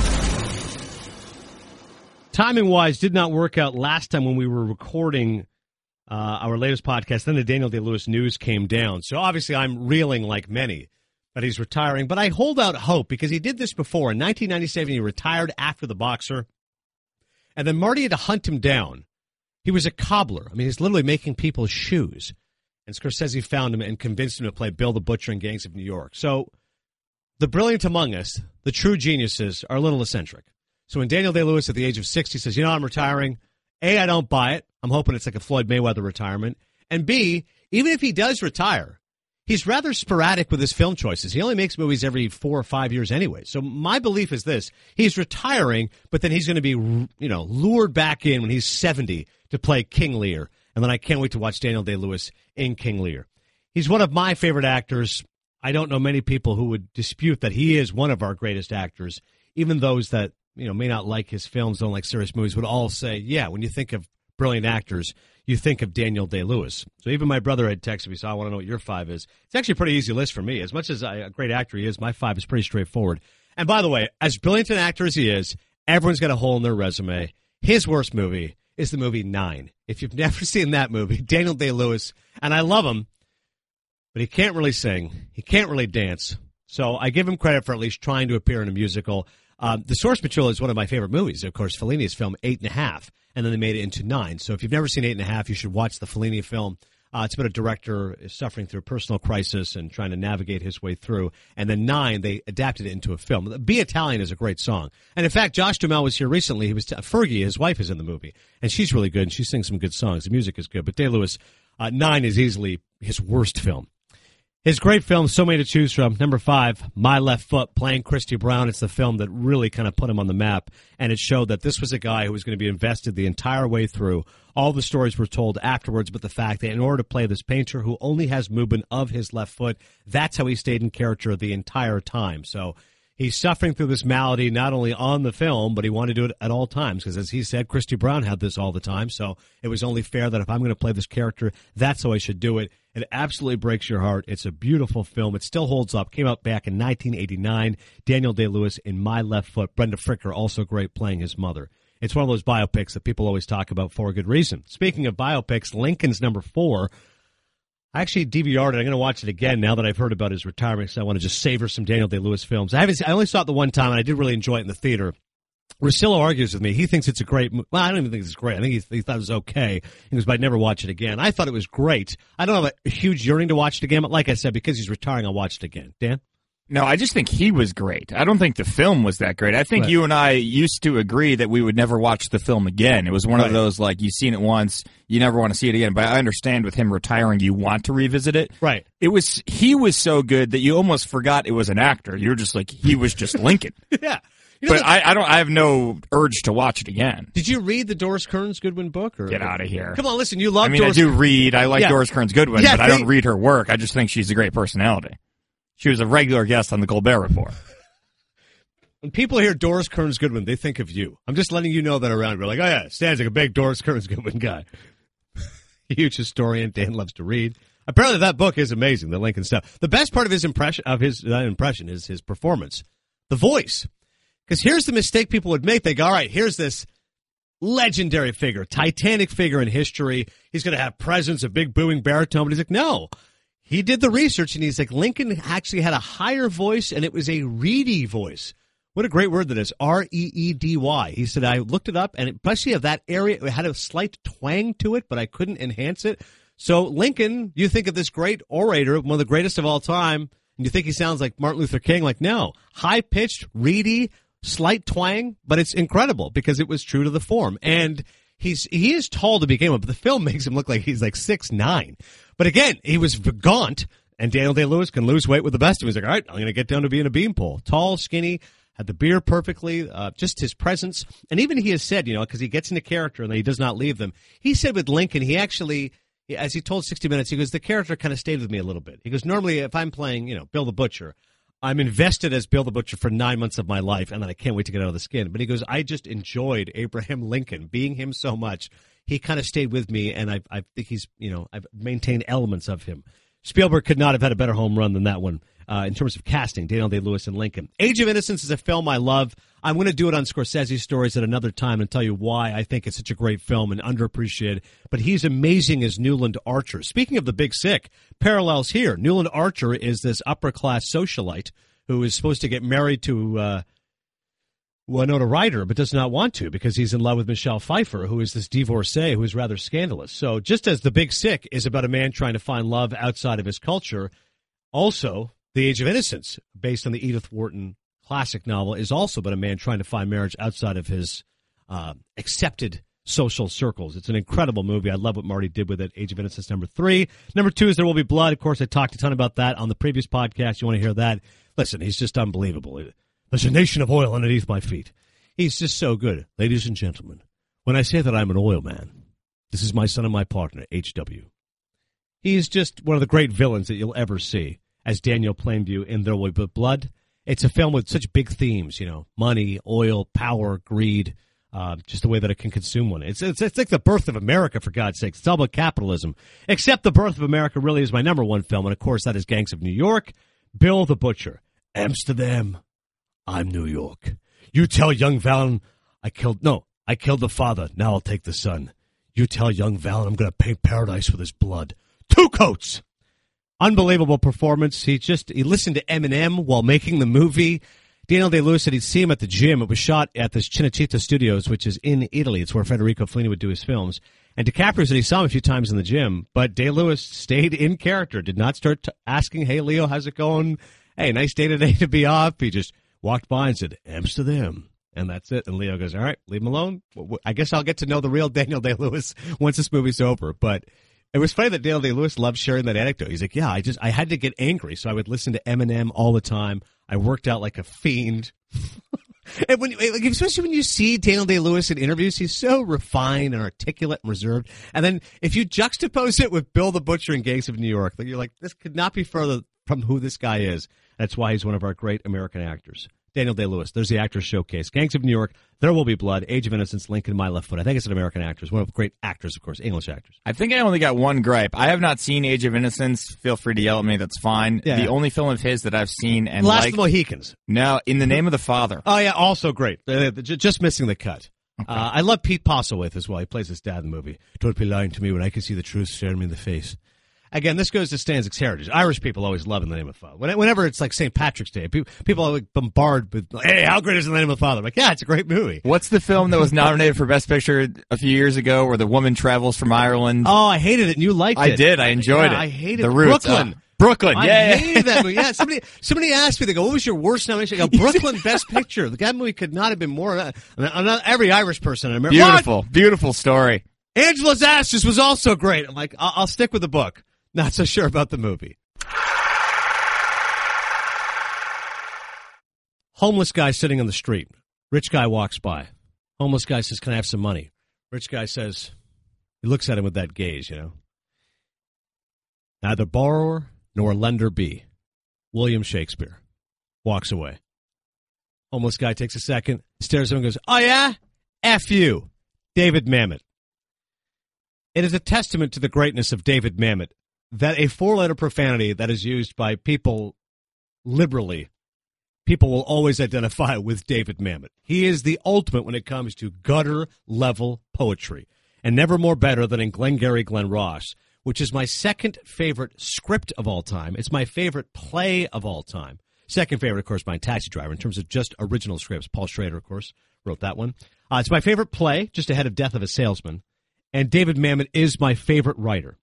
Timing-wise, did not work out last time when we were recording our latest podcast. Then the Daniel Day-Lewis news came down. So obviously I'm reeling like many that he's retiring. But I hold out hope because he did this before. In 1997, he retired after The Boxer. And then Marty had to hunt him down. He was a cobbler. I mean, he's literally making people's shoes. And Scorsese found him and convinced him to play Bill the Butcher in Gangs of New York. So the brilliant among us, the true geniuses, are a little eccentric. So when Daniel Day-Lewis at the age of 60 says, you know, I'm retiring, A, I don't buy it. I'm hoping it's like a Floyd Mayweather retirement. And B, even if he does retire, he's rather sporadic with his film choices. He only makes movies every 4 or 5 years anyway. So my belief is this. He's retiring, but then he's going to be, you know, lured back in when he's 70 to play King Lear. And then I can't wait to watch Daniel Day-Lewis in King Lear. He's one of my favorite actors. I don't know many people who would dispute that he is one of our greatest actors. Even those that, you know, may not like his films, don't like serious movies, would all say, yeah, when you think of brilliant actors, you think of Daniel Day-Lewis. So even my brother had texted me, so I want to know what your 5 is. It's actually a pretty easy list for me. As much as a great actor he is, my 5 is pretty straightforward. And by the way, as brilliant an actor as he is, everyone's got a hole in their resume. His worst movie is the movie 9. If you've never seen that movie, Daniel Day-Lewis, and I love him, but he can't really sing. He can't really dance. So I give him credit for at least trying to appear in a musical. The source material is one of my favorite movies. Of course, Fellini's film 8.5, and then they made it into 9. So if you've never seen 8.5, you should watch the Fellini film. It's about a director suffering through a personal crisis and trying to navigate his way through. And then 9, they adapted it into a film. Be Italian is a great song. And in fact, Josh Duhamel was here recently. He was Fergie, his wife, is in the movie. And she's really good, and she sings some good songs. The music is good. But Day-Lewis, 9 is easily his worst film. His great film, so many to choose from. Number 5, My Left Foot, playing Christy Brown. It's the film that really kind of put him on the map, and it showed that this was a guy who was going to be invested the entire way through. All the stories were told afterwards, but the fact that in order to play this painter who only has movement of his left foot, that's how he stayed in character the entire time. So he's suffering through this malady not only on the film, but he wanted to do it at all times because, as he said, Christy Brown had this all the time. So it was only fair that if I'm going to play this character, that's how I should do it. It absolutely breaks your heart. It's a beautiful film. It still holds up. Came out back in 1989. Daniel Day-Lewis in My Left Foot. Brenda Fricker, also great, playing his mother. It's one of those biopics that people always talk about for a good reason. Speaking of biopics, Lincoln's number 4. I actually DVR'd it. I'm going to watch it again now that I've heard about his retirement, because I want to just savor some Daniel Day-Lewis films. I only saw it the one time, and I did really enjoy it in the theater. Russillo argues with me. He thinks it's a great movie. Well, I don't even think it's great. I think he thought it was okay. He goes, but I'd never watch it again. I thought it was great. I don't have a huge yearning to watch it again, but like I said, because he's retiring, I'll watch it again. Dan? No, I just think he was great. I don't think the film was that great. I think you and I used to agree that we would never watch the film again. It was one of those, like, you've seen it once, you never want to see it again. But I understand with him retiring, you want to revisit it. Right. He was so good that you almost forgot it was an actor. You're just like, he was just Lincoln. Yeah. You know, but I have no urge to watch it again. Did you read the Doris Kearns Goodwin book? Or? Get out of here. Come on, listen, you love Doris. Doris. I do read. I like Doris Kearns Goodwin, but I don't read her work. I just think she's a great personality. She was a regular guest on the Colbert Report. When people hear Doris Kearns Goodwin, they think of you. I'm just letting you know that around. We're like, oh yeah, Stan's like a big Doris Kearns Goodwin guy. Huge historian. Dan loves to read. Apparently that book is amazing, the Lincoln stuff. The best part of his impression is his performance. The voice. Because here's the mistake people would make. They go, all right, here's this legendary figure, titanic figure in history. He's going to have presence, a big booming baritone. But he's like, no. He did the research, and he's like, Lincoln actually had a higher voice, and it was a reedy voice. What a great word that is, R-E-E-D-Y. He said, I looked it up, and especially of that area, it had a slight twang to it, but I couldn't enhance it. So Lincoln, you think of this great orator, one of the greatest of all time, and you think he sounds like Martin Luther King. Like, no. High-pitched, reedy, slight twang, but it's incredible because it was true to the form. And he is tall to begin with, but the film makes him look like he's like 6'9". But again, he was gaunt, and Daniel Day-Lewis can lose weight with the best of him. He's like, all right, I'm going to get down to being a beanpole. Tall, skinny, had the beard perfectly, just his presence. And even he has said, because he gets into character and he does not leave them. He said with Lincoln, he actually, as he told 60 Minutes, he goes, the character kind of stayed with me a little bit. He goes, normally if I'm playing, Bill the Butcher, I'm invested as Bill the Butcher for 9 months of my life, and then I can't wait to get out of the skin. But he goes, I just enjoyed Abraham Lincoln, being him so much. He kind of stayed with me, and I think he's, I've maintained elements of him. Spielberg could not have had a better home run than that one in terms of casting, Daniel Day-Lewis and Lincoln. Age of Innocence is a film I love. I'm going to do it on Scorsese Stories at another time and tell you why I think it's such a great film and underappreciated. But he's amazing as Newland Archer. Speaking of the Big Sick, parallels here. Newland Archer is this upper-class socialite who is supposed to get married to Winona Ryder, but does not want to because he's in love with Michelle Pfeiffer, who is this divorcee who is rather scandalous. So just as The Big Sick is about a man trying to find love outside of his culture, also The Age of Innocence, based on the Edith Wharton classic novel, is also about a man trying to find marriage outside of his accepted social circles. It's an incredible movie. I love what Marty did with it. Age of Innocence, number 3. Number 2 is There Will Be Blood. Of course, I talked a ton about that on the previous podcast. You want to hear that? Listen, he's just unbelievable. There's a nation of oil underneath my feet. He's just so good. Ladies and gentlemen, when I say that I'm an oil man, this is my son and my partner, H.W. He is just one of the great villains that you'll ever see as Daniel Plainview in There Will Be Blood. It's a film with such big themes, money, oil, power, greed, just the way that it can consume one. It's like The Birth of America, for God's sakes. It's all about capitalism. Except The Birth of America really is my number one film, and of course that is Gangs of New York. Bill the Butcher. Amsterdam. I'm New York. You tell young Valen I killed the father. Now I'll take the son. You tell young Valen I'm going to paint paradise with his blood. 2 coats. Unbelievable performance. He listened to Eminem while making the movie. Daniel Day-Lewis said he'd see him at the gym. It was shot at the Cinecittà Studios, which is in Italy. It's where Federico Fellini would do his films. And DiCaprio said he saw him a few times in the gym, but Day-Lewis stayed in character, did not start asking, hey, Leo, how's it going? Hey, nice day today to be off. He just walked by and said, Amsterdam. And that's it. And Leo goes, all right, leave him alone. I guess I'll get to know the real Daniel Day-Lewis once this movie's over. But it was funny that Daniel Day-Lewis loved sharing that anecdote. He's like, yeah, I had to get angry, so I would listen to Eminem all the time. I worked out like a fiend. And especially when you see Daniel Day-Lewis in interviews, he's so refined and articulate and reserved. And then if you juxtapose it with Bill the Butcher in Gangs of New York, you're like, this could not be further from who this guy is. That's why he's one of our great American actors. Daniel Day-Lewis. There's the Actors Showcase. Gangs of New York, There Will Be Blood, Age of Innocence, Lincoln, My Left Foot. I think it's an American actor. One of the great actors, of course, English actors. I think I only got one gripe. I have not seen Age of Innocence. Feel free to yell at me. That's fine. Yeah. The only film of his that I've seen and Last of the Mohicans. No, In the Name of the Father. Oh, yeah, also great. Just missing the cut. Okay. I love Pete Postlethwaite as well. He plays his dad in the movie. Don't be lying to me when I can see the truth staring me in the face. Again, this goes to Stanzik's heritage. Irish people always love In the Name of the Father. Whenever it's like St. Patrick's Day, people are like bombarded with, hey, how great is In the Name of the Father? I'm like, yeah, it's a great movie. What's the film that was nominated for Best Picture a few years ago where the woman travels from Ireland? Oh, I hated it, and you liked it. I did. I enjoyed it. I hated the Roots. Brooklyn. Brooklyn, I hated that movie. Yeah, somebody asked me, they go, what was your worst nomination? I go, Brooklyn, Best Picture. That movie could not have been more. Every Irish person in America. Beautiful story. Angela's Ashes was also great. I'm like, I'll stick with the book. Not so sure about the movie. Homeless guy sitting on the street. Rich guy walks by. Homeless guy says, can I have some money? Rich guy says, he looks at him with that gaze, Neither borrower nor lender be. William Shakespeare. Walks away. Homeless guy takes a second, stares at him and goes, oh yeah? F you. David Mamet. It is a testament to the greatness of David Mamet that a 4-letter profanity that is used by people liberally, people will always identify with David Mamet. He is the ultimate when it comes to gutter-level poetry, and never more better than in Glengarry Glen Ross, which is my second favorite script of all time. It's my favorite play of all time. Second favorite, of course, by Taxi Driver in terms of just original scripts. Paul Schrader, of course, wrote that one. It's my favorite play, just ahead of Death of a Salesman, and David Mamet is my favorite writer.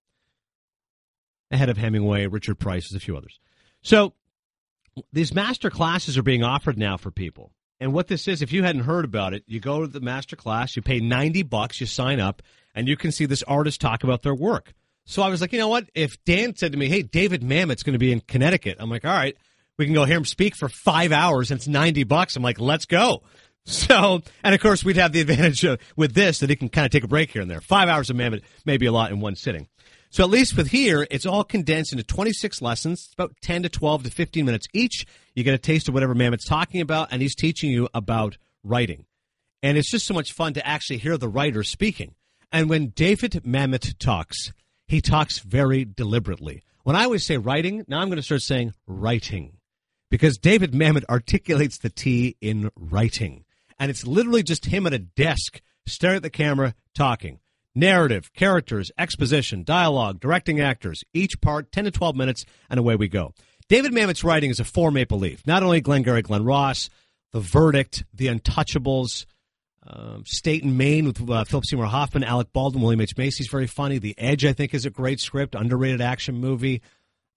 Ahead of Hemingway, Richard Price, there's a few others. So these master classes are being offered now for people. And what this is, if you hadn't heard about it, you go to the master class, you pay $90, you sign up, and you can see this artist talk about their work. So I was like, you know what? If Dan said to me, hey, David Mamet's going to be in Connecticut, I'm like, all right, we can go hear him speak for 5 hours, and it's $90. I'm like, let's go. So, and of course, we'd have the advantage with this that he can kind of take a break here and there. 5 hours of Mamet may be a lot in one sitting. So at least with here, it's all condensed into 26 lessons. It's about 10 to 12 to 15 minutes each. You get a taste of whatever Mamet's talking about, and he's teaching you about writing. And it's just so much fun to actually hear the writer speaking. And when David Mamet talks, he talks very deliberately. When I always say writing, now I'm going to start saying writing. Because David Mamet articulates the T in writing. And it's literally just him at a desk, staring at the camera, talking. Narrative, characters, exposition, dialogue, directing actors, each part 10 to 12 minutes, and away we go. David Mamet's writing is a form Maple Leaf. Not only Glengarry Glen Ross, The Verdict, The Untouchables, State and Maine with Philip Seymour Hoffman, Alec Baldwin, William H. Macy's very funny. The Edge, I think, is a great script, underrated action movie.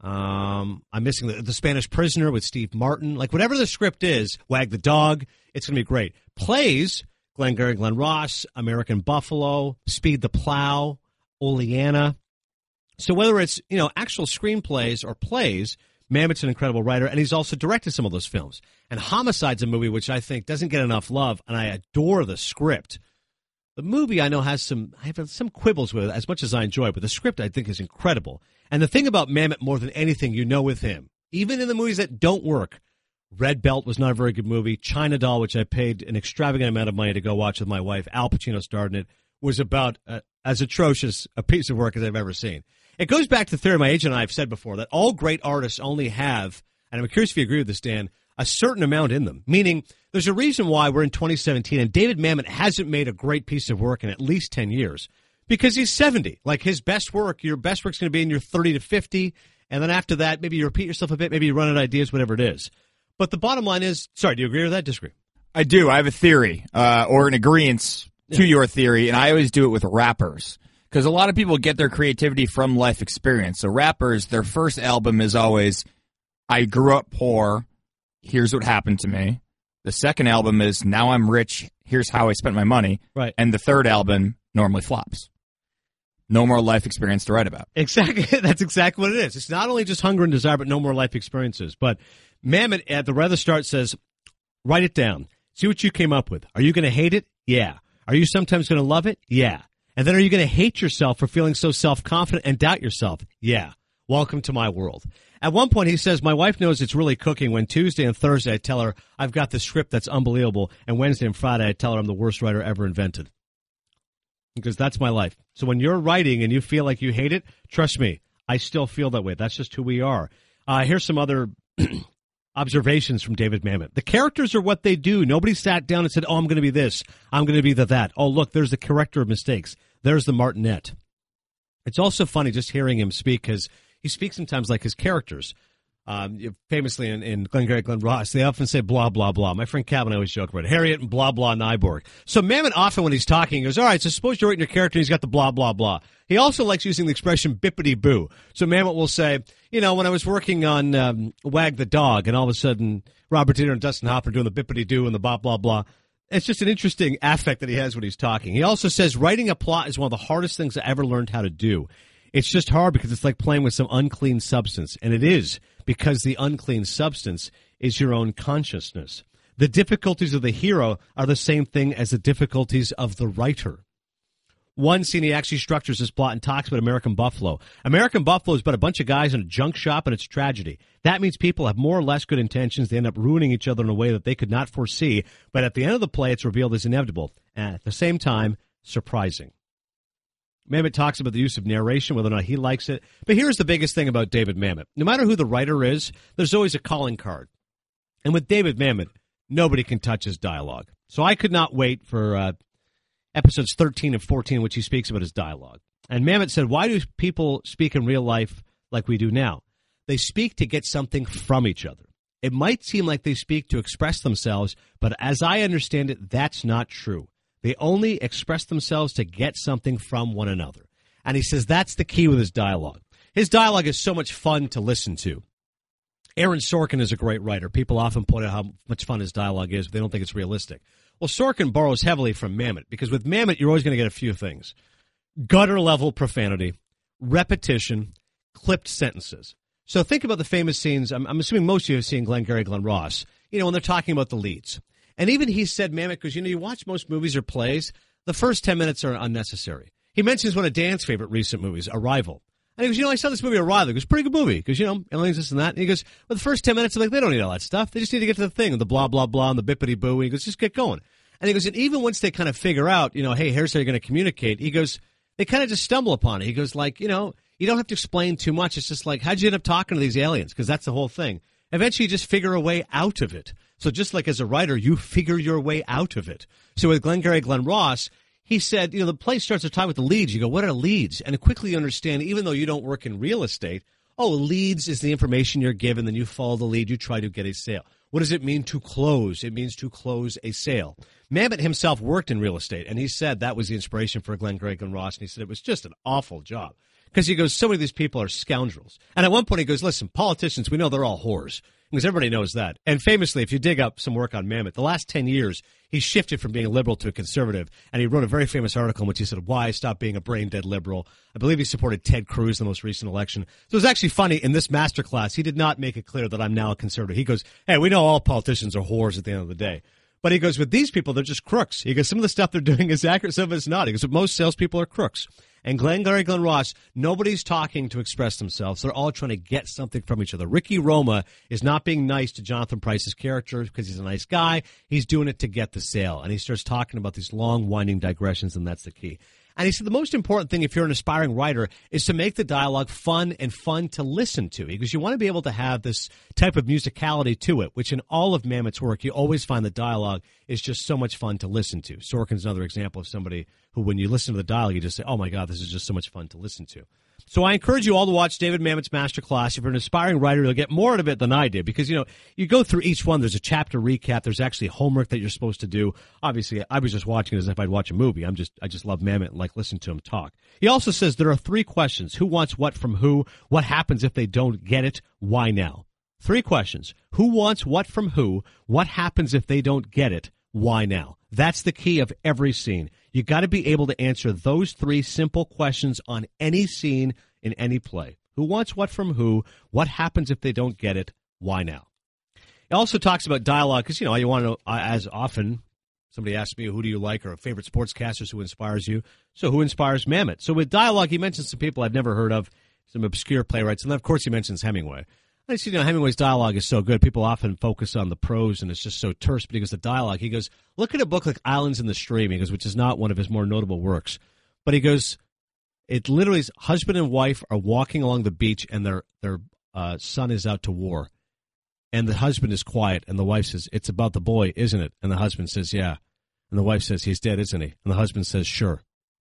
I'm missing the Spanish Prisoner with Steve Martin. Like, whatever the script is, Wag the Dog, it's going to be great. Plays, Glengarry Glen Ross, American Buffalo, Speed the Plow, Oleana. So whether it's, actual screenplays or plays, Mamet's an incredible writer, and he's also directed some of those films. And Homicide's a movie which I think doesn't get enough love, and I adore the script. The movie I know I have some quibbles with it, as much as I enjoy it, but the script I think is incredible. And the thing about Mamet more than anything, with him, even in the movies that don't work, Red Belt was not a very good movie. China Doll, which I paid an extravagant amount of money to go watch with my wife, Al Pacino starred in it, was about as atrocious a piece of work as I've ever seen. It goes back to the theory my agent and I have said before, that all great artists only have, and I'm curious if you agree with this, Dan, a certain amount in them. Meaning, there's a reason why we're in 2017 and David Mamet hasn't made a great piece of work in at least 10 years. Because he's 70. Like, his best work, your best work's going to be in your 30 to 50, and then after that, maybe you repeat yourself a bit, maybe you run out of ideas, whatever it is. But the bottom line is, sorry, do you agree with that? Disagree? I do. I have a theory, or an agreement to your theory, and I always do it with rappers. Because a lot of people get their creativity from life experience. So rappers, their first album is always, I grew up poor, here's what happened to me. The second album is, now I'm rich, here's how I spent my money. Right. And the third album normally flops. No more life experience to write about. Exactly. That's exactly what it is. It's not only just hunger and desire, but no more life experiences. But Mamet, at the rather start, says, write it down. See what you came up with. Are you going to hate it? Yeah. Are you sometimes going to love it? Yeah. And then are you going to hate yourself for feeling so self-confident and doubt yourself? Yeah. Welcome to my world. At one point, he says, my wife knows it's really cooking when Tuesday and Thursday I tell her I've got this script that's unbelievable, and Wednesday and Friday I tell her I'm the worst writer ever invented. Because that's my life. So when you're writing and you feel like you hate it, trust me, I still feel that way. That's just who we are. Here's some other observations from David Mamet. The characters are what they do. Nobody sat down and said, oh, I'm going to be this. I'm going to be that. Oh, look, there's the corrector of mistakes. There's the martinet. It's also funny just hearing him speak because he speaks sometimes like his characters. Famously in Glengarry Glen Ross, they often say blah, blah, blah. My friend Calvin always joke about it. Harriet and blah, blah, Nyborg. So Mamet often when he's talking, he goes, all right, so suppose you're writing your character and he's got the blah, blah, blah. He also likes using the expression bippity-boo. So Mamet will say, when I was working on Wag the Dog and all of a sudden Robert De Niro and Dustin Hoffman doing the bippity-doo and the blah, blah, blah. It's just an interesting affect that he has when he's talking. He also says writing a plot is one of the hardest things I ever learned how to do. It's just hard because it's like playing with some unclean substance. And it is, because the unclean substance is your own consciousness. The difficulties of the hero are the same thing as the difficulties of the writer. One scene, he actually structures his plot and talks about American Buffalo. American Buffalo is about a bunch of guys in a junk shop, and it's tragedy. That means people have more or less good intentions. They end up ruining each other in a way that they could not foresee. But at the end of the play, it's revealed as inevitable. And at the same time, surprising. Mamet talks about the use of narration, whether or not he likes it. But here's the biggest thing about David Mamet. No matter who the writer is, there's always a calling card. And with David Mamet, nobody can touch his dialogue. So I could not wait for episodes 13 and 14 in which he speaks about his dialogue. And Mamet said, why do people speak in real life like we do now? They speak to get something from each other. It might seem like they speak to express themselves, but as I understand it, that's not true. They only express themselves to get something from one another. And he says that's the key with his dialogue. His dialogue is so much fun to listen to. Aaron Sorkin is a great writer. People often point out how much fun his dialogue is, but they don't think it's realistic. Well, Sorkin borrows heavily from Mamet, because with Mamet, you're always going to get a few things. Gutter-level profanity, repetition, clipped sentences. So think about the famous scenes. I'm assuming most of you have seen Glengarry Glen Ross, when they're talking about the leads. And even he said, Mamet, because, you watch most movies or plays, the first 10 minutes are unnecessary. He mentions one of Dan's favorite recent movies, Arrival. And he goes, I saw this movie, Arrival. He goes, pretty good movie, because, aliens, this and that. And he goes, well, the first 10 minutes, they don't need all that stuff. They just need to get to the thing, the blah, blah, blah, and the bippity-boo. And he goes, just get going. And he goes, and even once they kind of figure out, hey, here's how you're going to communicate, he goes, they kind of just stumble upon it. He goes, you don't have to explain too much. It's just like, how'd you end up talking to these aliens? Because that's the whole thing. Eventually, you just figure a way out of it. So just like as a writer, you figure your way out of it. So with Glengarry Glen Ross, he said, the play starts to talk with the leads. You go, what are leads? And quickly you understand, even though you don't work in real estate, leads is the information you're given, then you follow the lead, you try to get a sale. What does it mean to close? It means to close a sale. Mamet himself worked in real estate, and he said that was the inspiration for Glengarry Glen Ross, and he said it was just an awful job. Because he goes, so many of these people are scoundrels. And at one point he goes, listen, politicians, we know they're all whores. Because everybody knows that. And famously, if you dig up some work on Mamet, the last 10 years, he shifted from being a liberal to a conservative. And he wrote a very famous article in which he said, why stop being a brain-dead liberal? I believe he supported Ted Cruz in the most recent election. So it was actually funny, in this masterclass, he did not make it clear that I'm now a conservative. He goes, hey, we know all politicians are whores at the end of the day. But he goes, with these people, they're just crooks. He goes, some of the stuff they're doing is accurate, some of it's not. He goes, most salespeople are crooks. And Glengarry Glen Ross, nobody's talking to express themselves. They're all trying to get something from each other. Ricky Roma is not being nice to Jonathan Pryce's character because he's a nice guy. He's doing it to get the sale. And he starts talking about these long, winding digressions, and that's the key. And he said the most important thing if you're an aspiring writer is to make the dialogue fun and fun to listen to. Because you want to be able to have this type of musicality to it, which in all of Mamet's work, you always find the dialogue is just so much fun to listen to. Sorkin's another example of somebody who, when you listen to the dialogue, you just say, oh, my God, this is just so much fun to listen to. So I encourage you all to watch David Mamet's masterclass. If you're an aspiring writer, you'll get more out of it than I did because, you go through each one. There's a chapter recap. There's actually homework that you're supposed to do. Obviously, I was just watching it as if I'd watch a movie. I just love Mamet and like listen to him talk. He also says there are 3 questions. Who wants what from who? What happens if they don't get it? Why now? 3 questions. Who wants what from who? What happens if they don't get it? Why now? That's the key of every scene. You got to be able to answer those 3 simple questions on any scene in any play. Who wants what from who? What happens if they don't get it? Why now? It also talks about dialogue because, you want to know, as often somebody asks me, who do you like or favorite sportscasters who inspires you? So who inspires Mamet? So with dialogue, he mentions some people I've never heard of, some obscure playwrights, and then, of course, he mentions Hemingway. I see, Hemingway's dialogue is so good. People often focus on the prose, and it's just so terse. But he goes, the dialogue. He goes, look at a book like Islands in the Stream. He goes, which is not one of his more notable works. But he goes, it literally is husband and wife are walking along the beach, and their son is out to war. And the husband is quiet, and the wife says, it's about the boy, isn't it? And the husband says, yeah. And the wife says, he's dead, isn't he? And the husband says, sure.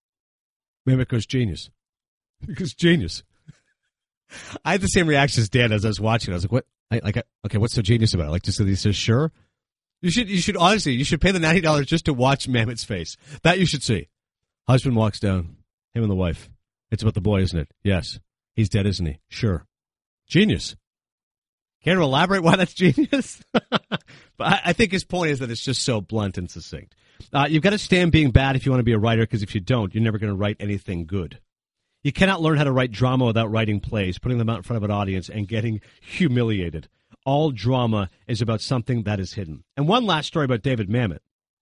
Mamet goes, genius. He goes, genius. I had the same reaction as Dan as I was watching. I was like, "What? Okay, what's so genius about it?" Like, just so he says, "Sure." You should honestly, you should pay the $90 just to watch Mamet's face. That you should see. Husband walks down, him and the wife. It's about the boy, isn't it? Yes. He's dead, isn't he? Sure. Genius. Care to elaborate why that's genius? But I think his point is that it's just so blunt and succinct. You've got to stand being bad if you want to be a writer, because if you don't, you're never going to write anything good. You cannot learn how to write drama without writing plays, putting them out in front of an audience, and getting humiliated. All drama is about something that is hidden. And one last story about David Mamet.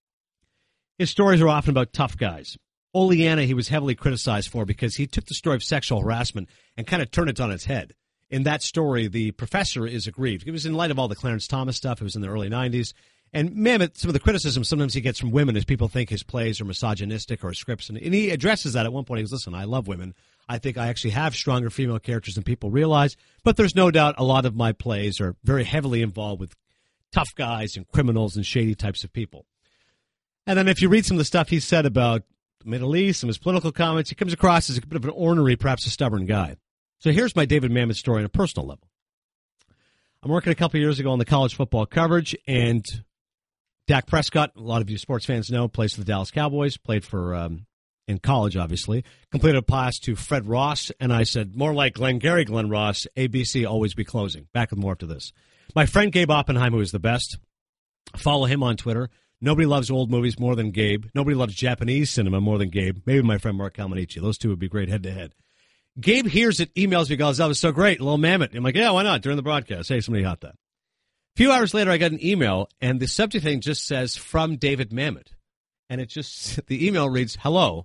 His stories are often about tough guys. Oleana, he was heavily criticized for because he took the story of sexual harassment and kind of turned it on its head. In that story, the professor is aggrieved. It was in light of all the Clarence Thomas stuff. It was in the early 90s. And Mamet, some of the criticism sometimes he gets from women is people think his plays are misogynistic or his scripts. And he addresses that at one point. He goes, listen, I love women. I think I actually have stronger female characters than people realize. But there's no doubt a lot of my plays are very heavily involved with tough guys and criminals and shady types of people. And then if you read some of the stuff he said about the Middle East, some of his political comments, he comes across as a bit of an ornery, perhaps a stubborn guy. So here's my David Mamet story on a personal level. I'm working a couple of years ago on the college football coverage, and Dak Prescott, a lot of you sports fans know, plays for the Dallas Cowboys, played for in college, obviously. Completed a pass to Fred Ross, and I said, more like Glengarry Glen Ross, ABC always be closing. Back with more after this. My friend Gabe Oppenheim, who is the best, follow him on Twitter. Nobody loves old movies more than Gabe. Nobody loves Japanese cinema more than Gabe. Maybe my friend Mark Calmanici. Those two would be great head-to-head. Gabe hears it, emails me, goes, that was so great, little Mamet. I'm like, yeah, why not? During the broadcast. Hey, somebody got that. A few hours later, I got an email, and the subject thing just says, from David Mamet. And it just, the email reads, hello.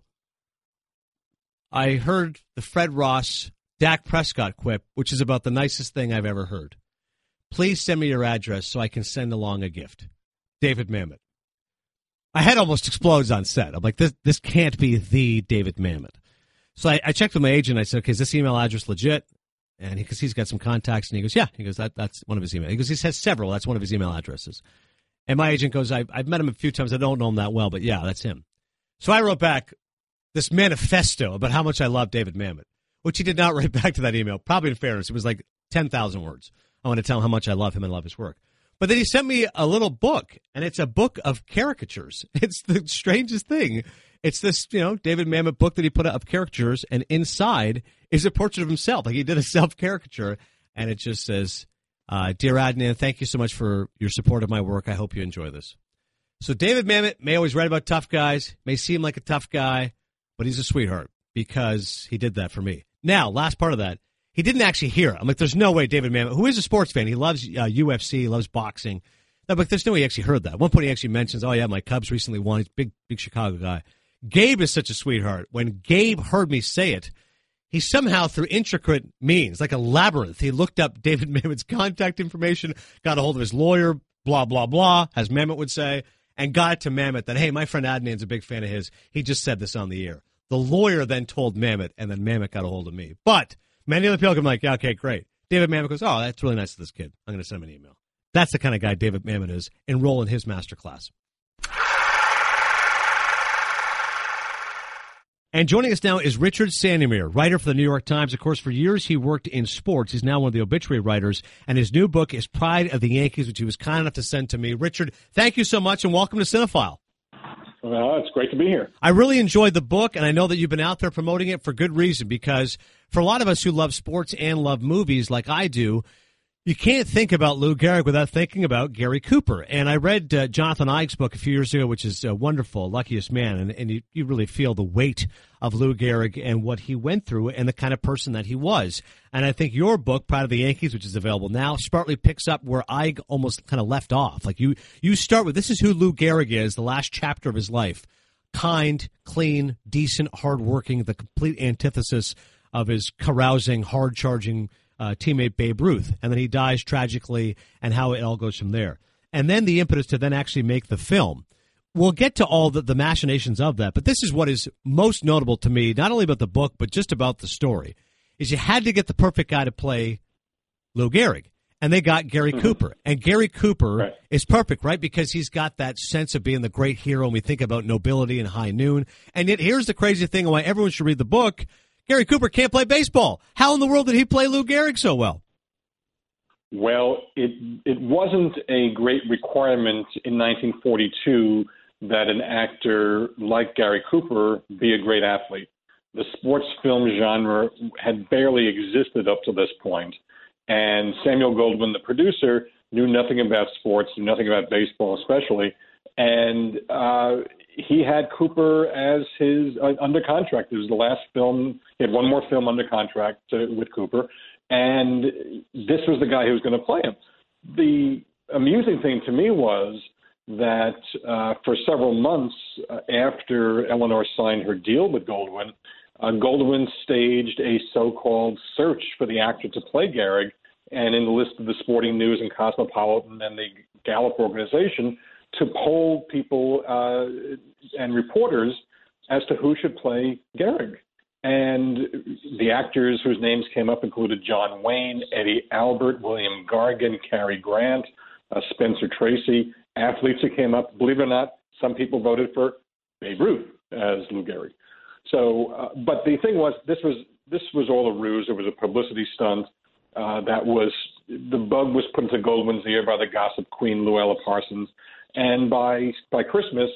I heard the Fred Ross, Dak Prescott quip, which is about the nicest thing I've ever heard. Please send me your address so I can send along a gift. David Mamet. My head almost explodes on set. I'm like, this can't be the David Mamet. So I checked with my agent. I said, okay, is this email address legit? And because he's got some contacts, and he goes, yeah. He goes, that's one of his emails. He goes, he has several. That's one of his email addresses. And my agent goes, I've met him a few times. I don't know him that well, but yeah, that's him. So I wrote back this manifesto about how much I love David Mamet, which he did not write back to that email. Probably in fairness, it was like 10,000 words. I want to tell him how much I love him and love his work. But then he sent me a little book, and it's a book of caricatures. It's the strangest thing. it's this, David Mamet book that he put up of caricatures, and inside is a portrait of himself. Like he did a self-caricature, and it just says, Dear Adnan, thank you so much for your support of my work. I hope you enjoy this. So David Mamet may always write about tough guys, may seem like a tough guy, but he's a sweetheart because he did that for me. Now, last part of that, he didn't actually hear it. I'm like, there's no way David Mamet, who is a sports fan, he loves UFC, he loves boxing. No, but there's no way he actually heard that. At one point he actually mentions, oh, yeah, my Cubs recently won. He's a big Chicago guy. Gabe is such a sweetheart. When Gabe heard me say it, he somehow, through intricate means, like a labyrinth, he looked up David Mamet's contact information, got a hold of his lawyer, blah, blah, blah, as Mamet would say, and got it to Mamet that, hey, my friend Adnan's a big fan of his. He just said this on the air. The lawyer then told Mamet, and then Mamet got a hold of me. But many other people come like, yeah, okay, great. David Mamet goes, oh, that's really nice of this kid. I'm going to send him an email. That's the kind of guy David Mamet is. Enroll in his masterclass. And joining us now is Richard Sandomir, writer for the New York Times. Of course, for years he worked in sports. He's now one of the obituary writers, and his new book is Pride of the Yankees, which he was kind enough to send to me. Richard, thank you so much, and welcome to Cinephile. Well, it's great to be here. I really enjoyed the book, and I know that you've been out there promoting it for good reason, because for a lot of us who love sports and love movies like I do, you can't think about Lou Gehrig without thinking about Gary Cooper. And I read Jonathan Ives' book a few years ago, which is wonderful, Luckiest Man, and you really feel the weight of Lou Gehrig and what he went through and the kind of person that he was. And I think your book, Pride of the Yankees, which is available now, smartly picks up where I almost kind of left off. Like you start with, this is who Lou Gehrig is, the last chapter of his life. Kind, clean, decent, hardworking, the complete antithesis of his carousing, hard-charging teammate Babe Ruth, and then he dies tragically, and how it all goes from there. And then the impetus to then actually make the film. We'll get to all the machinations of that, but this is what is most notable to me, not only about the book, but just about the story, is you had to get the perfect guy to play Lou Gehrig, and they got Gary Cooper. And Gary Cooper is perfect, right, because he's got that sense of being the great hero, and we think about nobility and high noon. And yet here's the crazy thing, why everyone should read the book. Gary Cooper can't play baseball. How in the world did he play Lou Gehrig so well? Well, it wasn't a great requirement in 1942 that an actor like Gary Cooper be a great athlete. The sports film genre had barely existed up to this point, and Samuel Goldwyn, the producer, knew nothing about sports, knew nothing about baseball especially, and he had Cooper as his under contract. It was the last film. He had one more film under contract with Cooper, and this was the guy who was going to play him. The amusing thing to me was that for several months after Eleanor signed her deal with Goldwyn, Goldwyn staged a so-called search for the actor to play Gehrig, and in the list of the Sporting News and Cosmopolitan and the Gallup organization, to poll people and reporters as to who should play Gehrig. And the actors whose names came up included John Wayne, Eddie Albert, William Gargan, Cary Grant, Spencer Tracy. Athletes who came up, believe it or not, some people voted for Babe Ruth as Lou Gehrig. So, but the thing was, this was all a ruse. It was a publicity stunt. The bug was put into Goldwyn's ear by the gossip queen Luella Parsons. And by Christmas,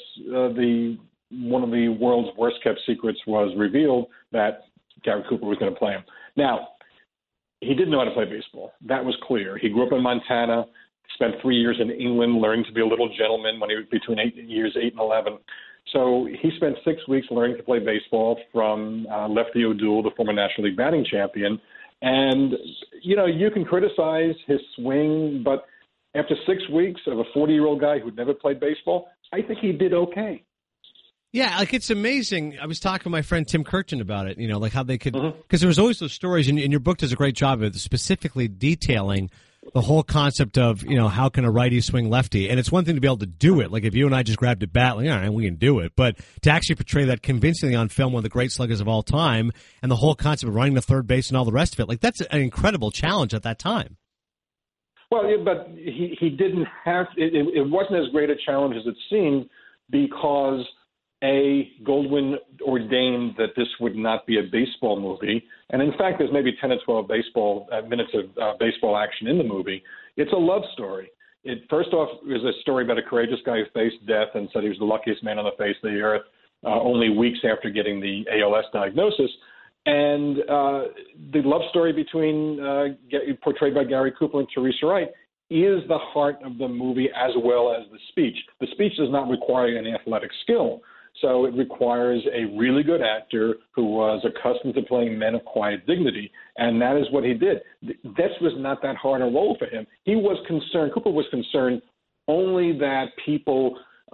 one of the world's worst kept secrets was revealed, that Gary Cooper was going to play him. Now, he didn't know how to play baseball. That was clear. He grew up in Montana, spent 3 years in England learning to be a little gentleman when he was between 8 and 11. So he spent 6 weeks learning to play baseball from Lefty O'Doul, the former National League batting champion. And, you can criticize his swing, but after 6 weeks of a 40-year-old guy who'd never played baseball, I think he did okay. Yeah, like it's amazing. I was talking to my friend Tim Kirchen about it, like how they could, because there was always those stories, and your book does a great job of specifically detailing the whole concept of, how can a righty swing lefty? And it's one thing to be able to do it. Like if you and I just grabbed a bat, all right, we can do it. But to actually portray that convincingly on film, one of the great sluggers of all time, and the whole concept of running to third base and all the rest of it, like that's an incredible challenge at that time. Well, yeah, but he didn't have it wasn't as great a challenge as it seemed, because Goldwyn ordained that this would not be a baseball movie. And in fact, there's maybe 10 or 12 minutes of baseball action in the movie. It's a love story. First off, it was a story about a courageous guy who faced death and said he was the luckiest man on the face of the earth. only weeks after getting the ALS diagnosis. And the love story between portrayed by Gary Cooper and Teresa Wright is the heart of the movie, as well as the speech. The speech does not require any athletic skill, so it requires a really good actor who was accustomed to playing men of quiet dignity, and that is what he did. This was not that hard a role for him. Cooper was concerned only that people,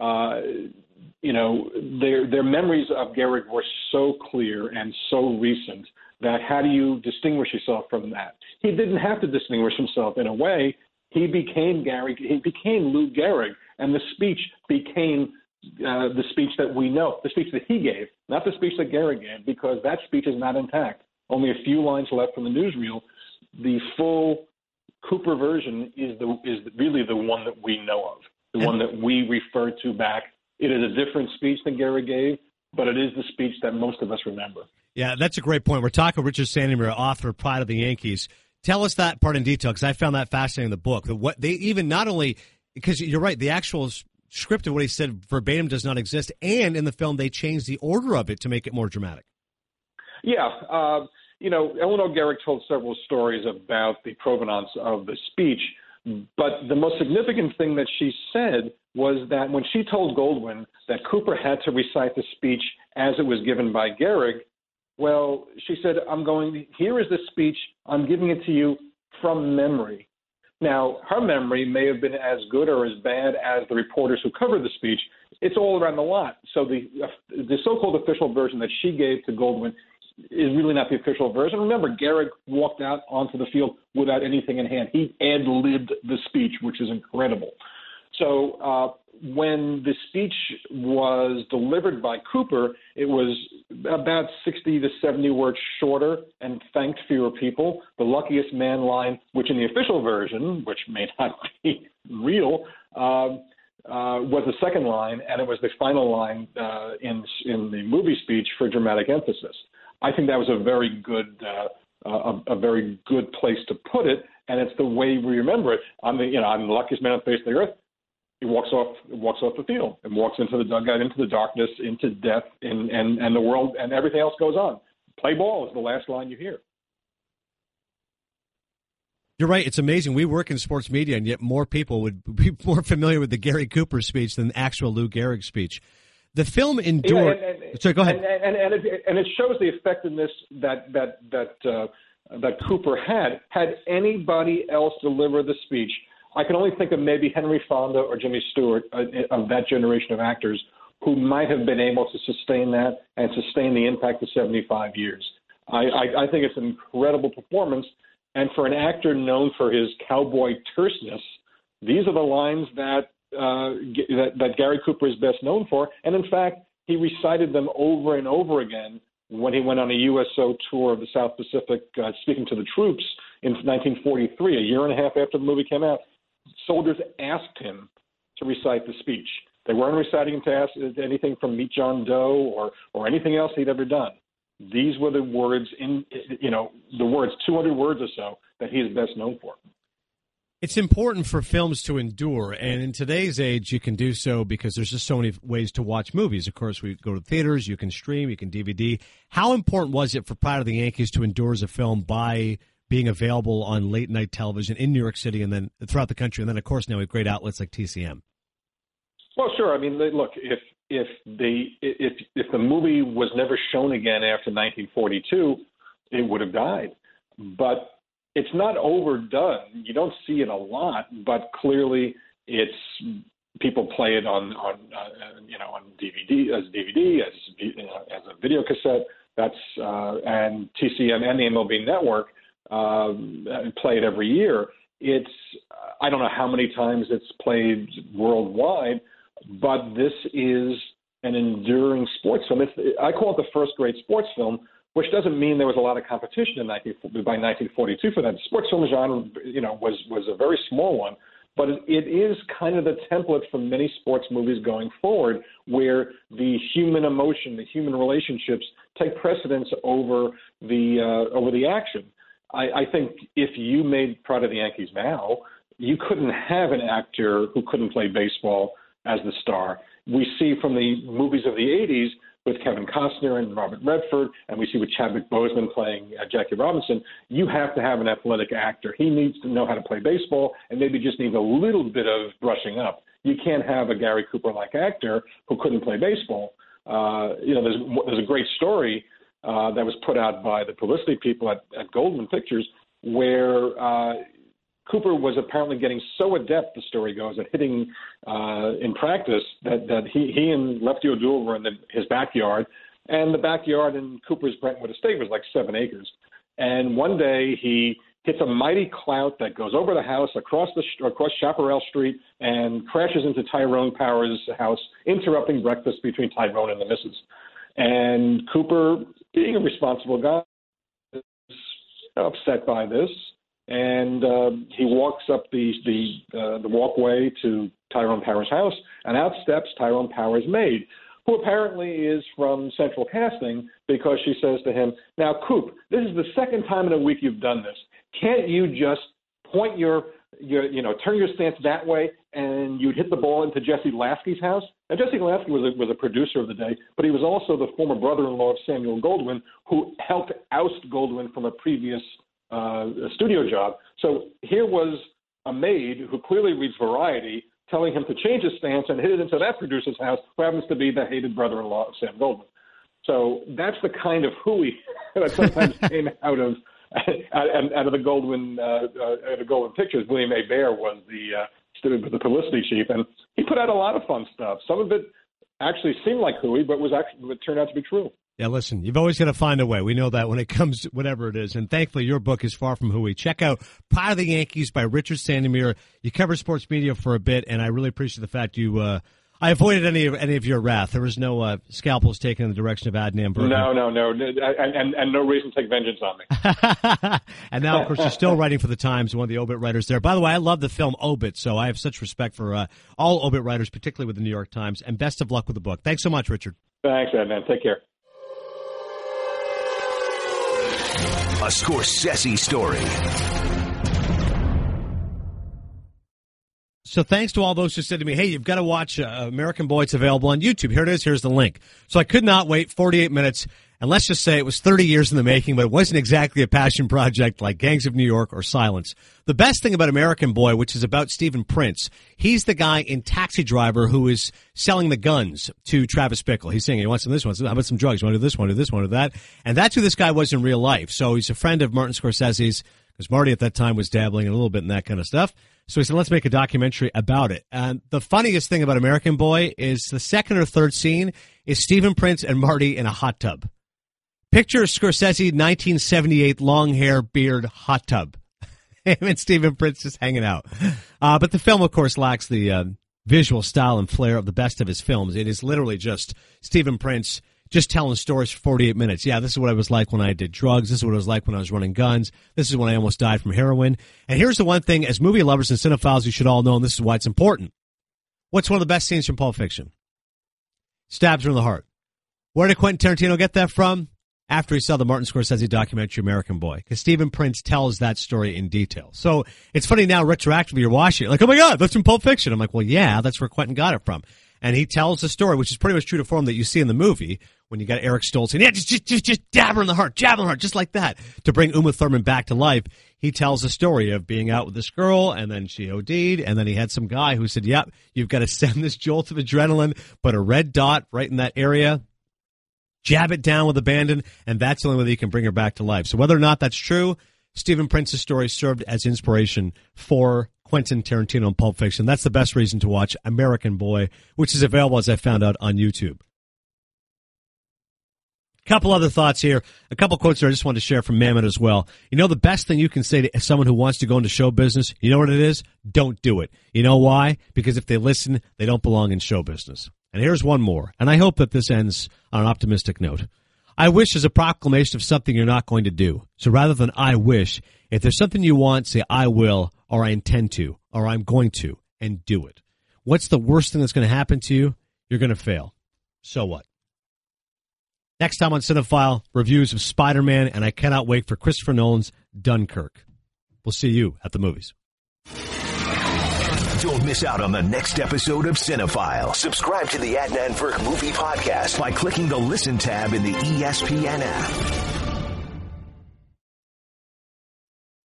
their memories of Gehrig were so clear and so recent that how do you distinguish yourself from that? He didn't have to distinguish himself in a way. He became Lou Gehrig, and the speech became the speech that we know, the speech that he gave, not the speech that Gehrig gave, because that speech is not intact. Only a few lines left from the newsreel. The full Cooper version is really the one that we know of, the one that we refer to back. It is a different speech than Gehrig gave, but it is the speech that most of us remember. Yeah, that's a great point. We're talking with Richard Sandomir, author of Pride of the Yankees. Tell us that part in detail, because I found that fascinating in the book. What they even not only, because you're right, the actual script of what he said verbatim does not exist, and in the film they changed the order of it to make it more dramatic. Yeah, Eleanor Gehrig told several stories about the provenance of the speech, but the most significant thing that she said was that when she told Goldwyn that Cooper had to recite the speech as it was given by Gehrig, well, she said, here is the speech, I'm giving it to you from memory. Now, her memory may have been as good or as bad as the reporters who covered the speech. It's all around the lot. So the so-called official version that she gave to Goldwyn is really not the official version. Remember, Gehrig walked out onto the field without anything in hand. He ad-libbed the speech, which is incredible. So when the speech was delivered by Cooper, it was about 60 to 70 words shorter and thanked fewer people. The luckiest man line, which in the official version, which may not be real, was the second line, and it was the final line in the movie speech for dramatic emphasis. I think that was a very good place to put it, and it's the way we remember it. I'm the luckiest man on the face of the earth. He walks off the field and walks into the dugout, into the darkness, into death, and the world, and everything else goes on. Play ball is the last line you hear. You're right. It's amazing. We work in sports media, and yet more people would be more familiar with the Gary Cooper speech than the actual Lou Gehrig speech. The film endured. Sorry, go ahead. And it shows the effectiveness that Cooper had. Had anybody else deliver the speech, I can only think of maybe Henry Fonda or Jimmy Stewart of that generation of actors who might have been able to sustain that and sustain the impact of 75 years. I think it's an incredible performance. And for an actor known for his cowboy terseness, these are the lines that Gary Cooper is best known for. And in fact, he recited them over and over again when he went on a USO tour of the South Pacific, speaking to the troops in 1943, a year and a half after the movie came out. Soldiers asked him to recite the speech. They weren't reciting him to ask anything from Meet John Doe or anything else he'd ever done. These were the words 200 words or so that he is best known for. It's important for films to endure, and in today's age, you can do so because there's just so many ways to watch movies. Of course, we go to theaters, you can stream, you can DVD. How important was it for Pride of the Yankees to endure as a film by being available on late-night television in New York City and then throughout the country, and then, of course, now we have great outlets like TCM? Well, sure. I mean, look, if the movie was never shown again after 1942, it would have died. But it's not overdone. You don't see it a lot, but clearly people play it on DVD, as a video cassette. And TCM and the MLB Network play it every year. I don't know how many times it's played worldwide, but this is an enduring sports film. I call it the first great sports film, which doesn't mean there was a lot of competition by 1942 for that. The sports film genre, was a very small one, but it is kind of the template for many sports movies going forward, where the human emotion, the human relationships take precedence over the action. I think if you made Pride of the Yankees now, you couldn't have an actor who couldn't play baseball as the star. We see from the movies of the 80s with Kevin Costner and Robert Redford, and we see with Chadwick Boseman playing Jackie Robinson, you have to have an athletic actor. He needs to know how to play baseball and maybe just needs a little bit of brushing up. You can't have a Gary Cooper-like actor who couldn't play baseball. There's a great story that was put out by the publicity people at Goldwyn Pictures where Cooper was apparently getting so adept, the story goes, at hitting in practice that he and Lefty O'Doul were in his backyard, and the backyard in Cooper's Brentwood estate was like 7 acres. And one day he hits a mighty clout that goes over the house, across Chaparral Street, and crashes into Tyrone Power's house, interrupting breakfast between Tyrone and the missus. And Cooper, being a responsible guy, is upset by this. And he walks up the walkway to Tyrone Power's house, and out steps Tyrone Power's maid, who apparently is from Central Casting, because she says to him, "Now, Coop, this is the second time in a week you've done this. Can't you just point turn your stance that way, and you'd hit the ball into Jesse Lasky's house?" Now, Jesse Lasky was a producer of the day, but he was also the former brother-in-law of Samuel Goldwyn, who helped oust Goldwyn from a previous studio job. So here was a maid who clearly reads Variety telling him to change his stance and hit it into that producer's house, who happens to be the hated brother-in-law of Sam Goldwyn. So that's the kind of hooey that sometimes came out of the Goldwyn Pictures. William A. Baer was the publicity chief, and he put out a lot of fun stuff. Some of it actually seemed like hooey, but it turned out to be true. Yeah, listen, you've always got to find a way. We know that when it comes to whatever it is. And thankfully, your book is far from hooey. Check out Pride of the Yankees by Richard Sandomir. You cover sports media for a bit, and I really appreciate the fact you I avoided any of your wrath. There was no scalpels taken in the direction of Adnan Bergen. No. And no reason to take vengeance on me. And now, of course, you're still writing for the Times, one of the obit writers there. By the way, I love the film Obit, so I have such respect for all obit writers, particularly with the New York Times. And best of luck with the book. Thanks so much, Richard. Thanks, Adnan. Take care. A Scorsese story. So thanks to all those who said to me, hey, you've got to watch American Boy. It's available on YouTube. Here it is. Here's the link. So I could not wait 48 minutes. And let's just say it was 30 years in the making, but it wasn't exactly a passion project like Gangs of New York or Silence. The best thing about American Boy, which is about Stephen Prince, he's the guy in Taxi Driver who is selling the guns to Travis Bickle. He's saying, you want some of this one? How about some drugs? You want to do this one, do this one, do that? And that's who this guy was in real life. So he's a friend of Martin Scorsese's, because Marty at that time was dabbling a little bit in that kind of stuff. So he said, let's make a documentary about it. And the funniest thing about American Boy is the second or third scene is Stephen Prince and Marty in a hot tub. Picture Scorsese, 1978, long hair, beard, hot tub. Him and Stephen Prince just hanging out. But the film, of course, lacks the visual style and flair of the best of his films. It is literally just Stephen Prince just telling stories for 48 minutes. Yeah, this is what I was like when I did drugs. This is what it was like when I was running guns. This is when I almost died from heroin. And here's the one thing, as movie lovers and cinephiles, you should all know, and this is why it's important. What's one of the best scenes from Pulp Fiction? Stabs her in the heart. Where did Quentin Tarantino get that from? After he saw the Martin Scorsese documentary American Boy, because Stephen Prince tells that story in detail. So it's funny now, retroactively, you're watching it, like, oh my God, that's from Pulp Fiction. I'm like, well, yeah, that's where Quentin got it from. And he tells the story, which is pretty much true to form that you see in the movie, when you got Eric Stoltz saying, yeah, just jab her in the heart, just like that, to bring Uma Thurman back to life. He tells the story of being out with this girl, and then she OD'd, and then he had some guy who said, yep, you've got to send this jolt of adrenaline, but a red dot right in that area, jab it down with abandon, and that's the only way that you can bring her back to life. So whether or not that's true, Stephen Prince's story served as inspiration for Quentin Tarantino in Pulp Fiction. That's the best reason to watch American Boy, which is available, as I found out, on YouTube. A couple other thoughts here. A couple quotes here I just wanted to share from Mamet as well. You know the best thing you can say to someone who wants to go into show business? You know what it is? Don't do it. You know why? Because if they listen, they don't belong in show business. And here's one more, and I hope that this ends on an optimistic note. I wish is a proclamation of something you're not going to do. So rather than I wish, if there's something you want, say I will, or I intend to, or I'm going to, and do it. What's the worst thing that's going to happen to you? You're going to fail. So what? Next time on Cinephile, reviews of Spider-Man, and I cannot wait for Christopher Nolan's Dunkirk. We'll see you at the movies. Don't miss out on the next episode of Cinephile. Subscribe to the Adnan Virk Movie Podcast by clicking the Listen tab in the ESPN app.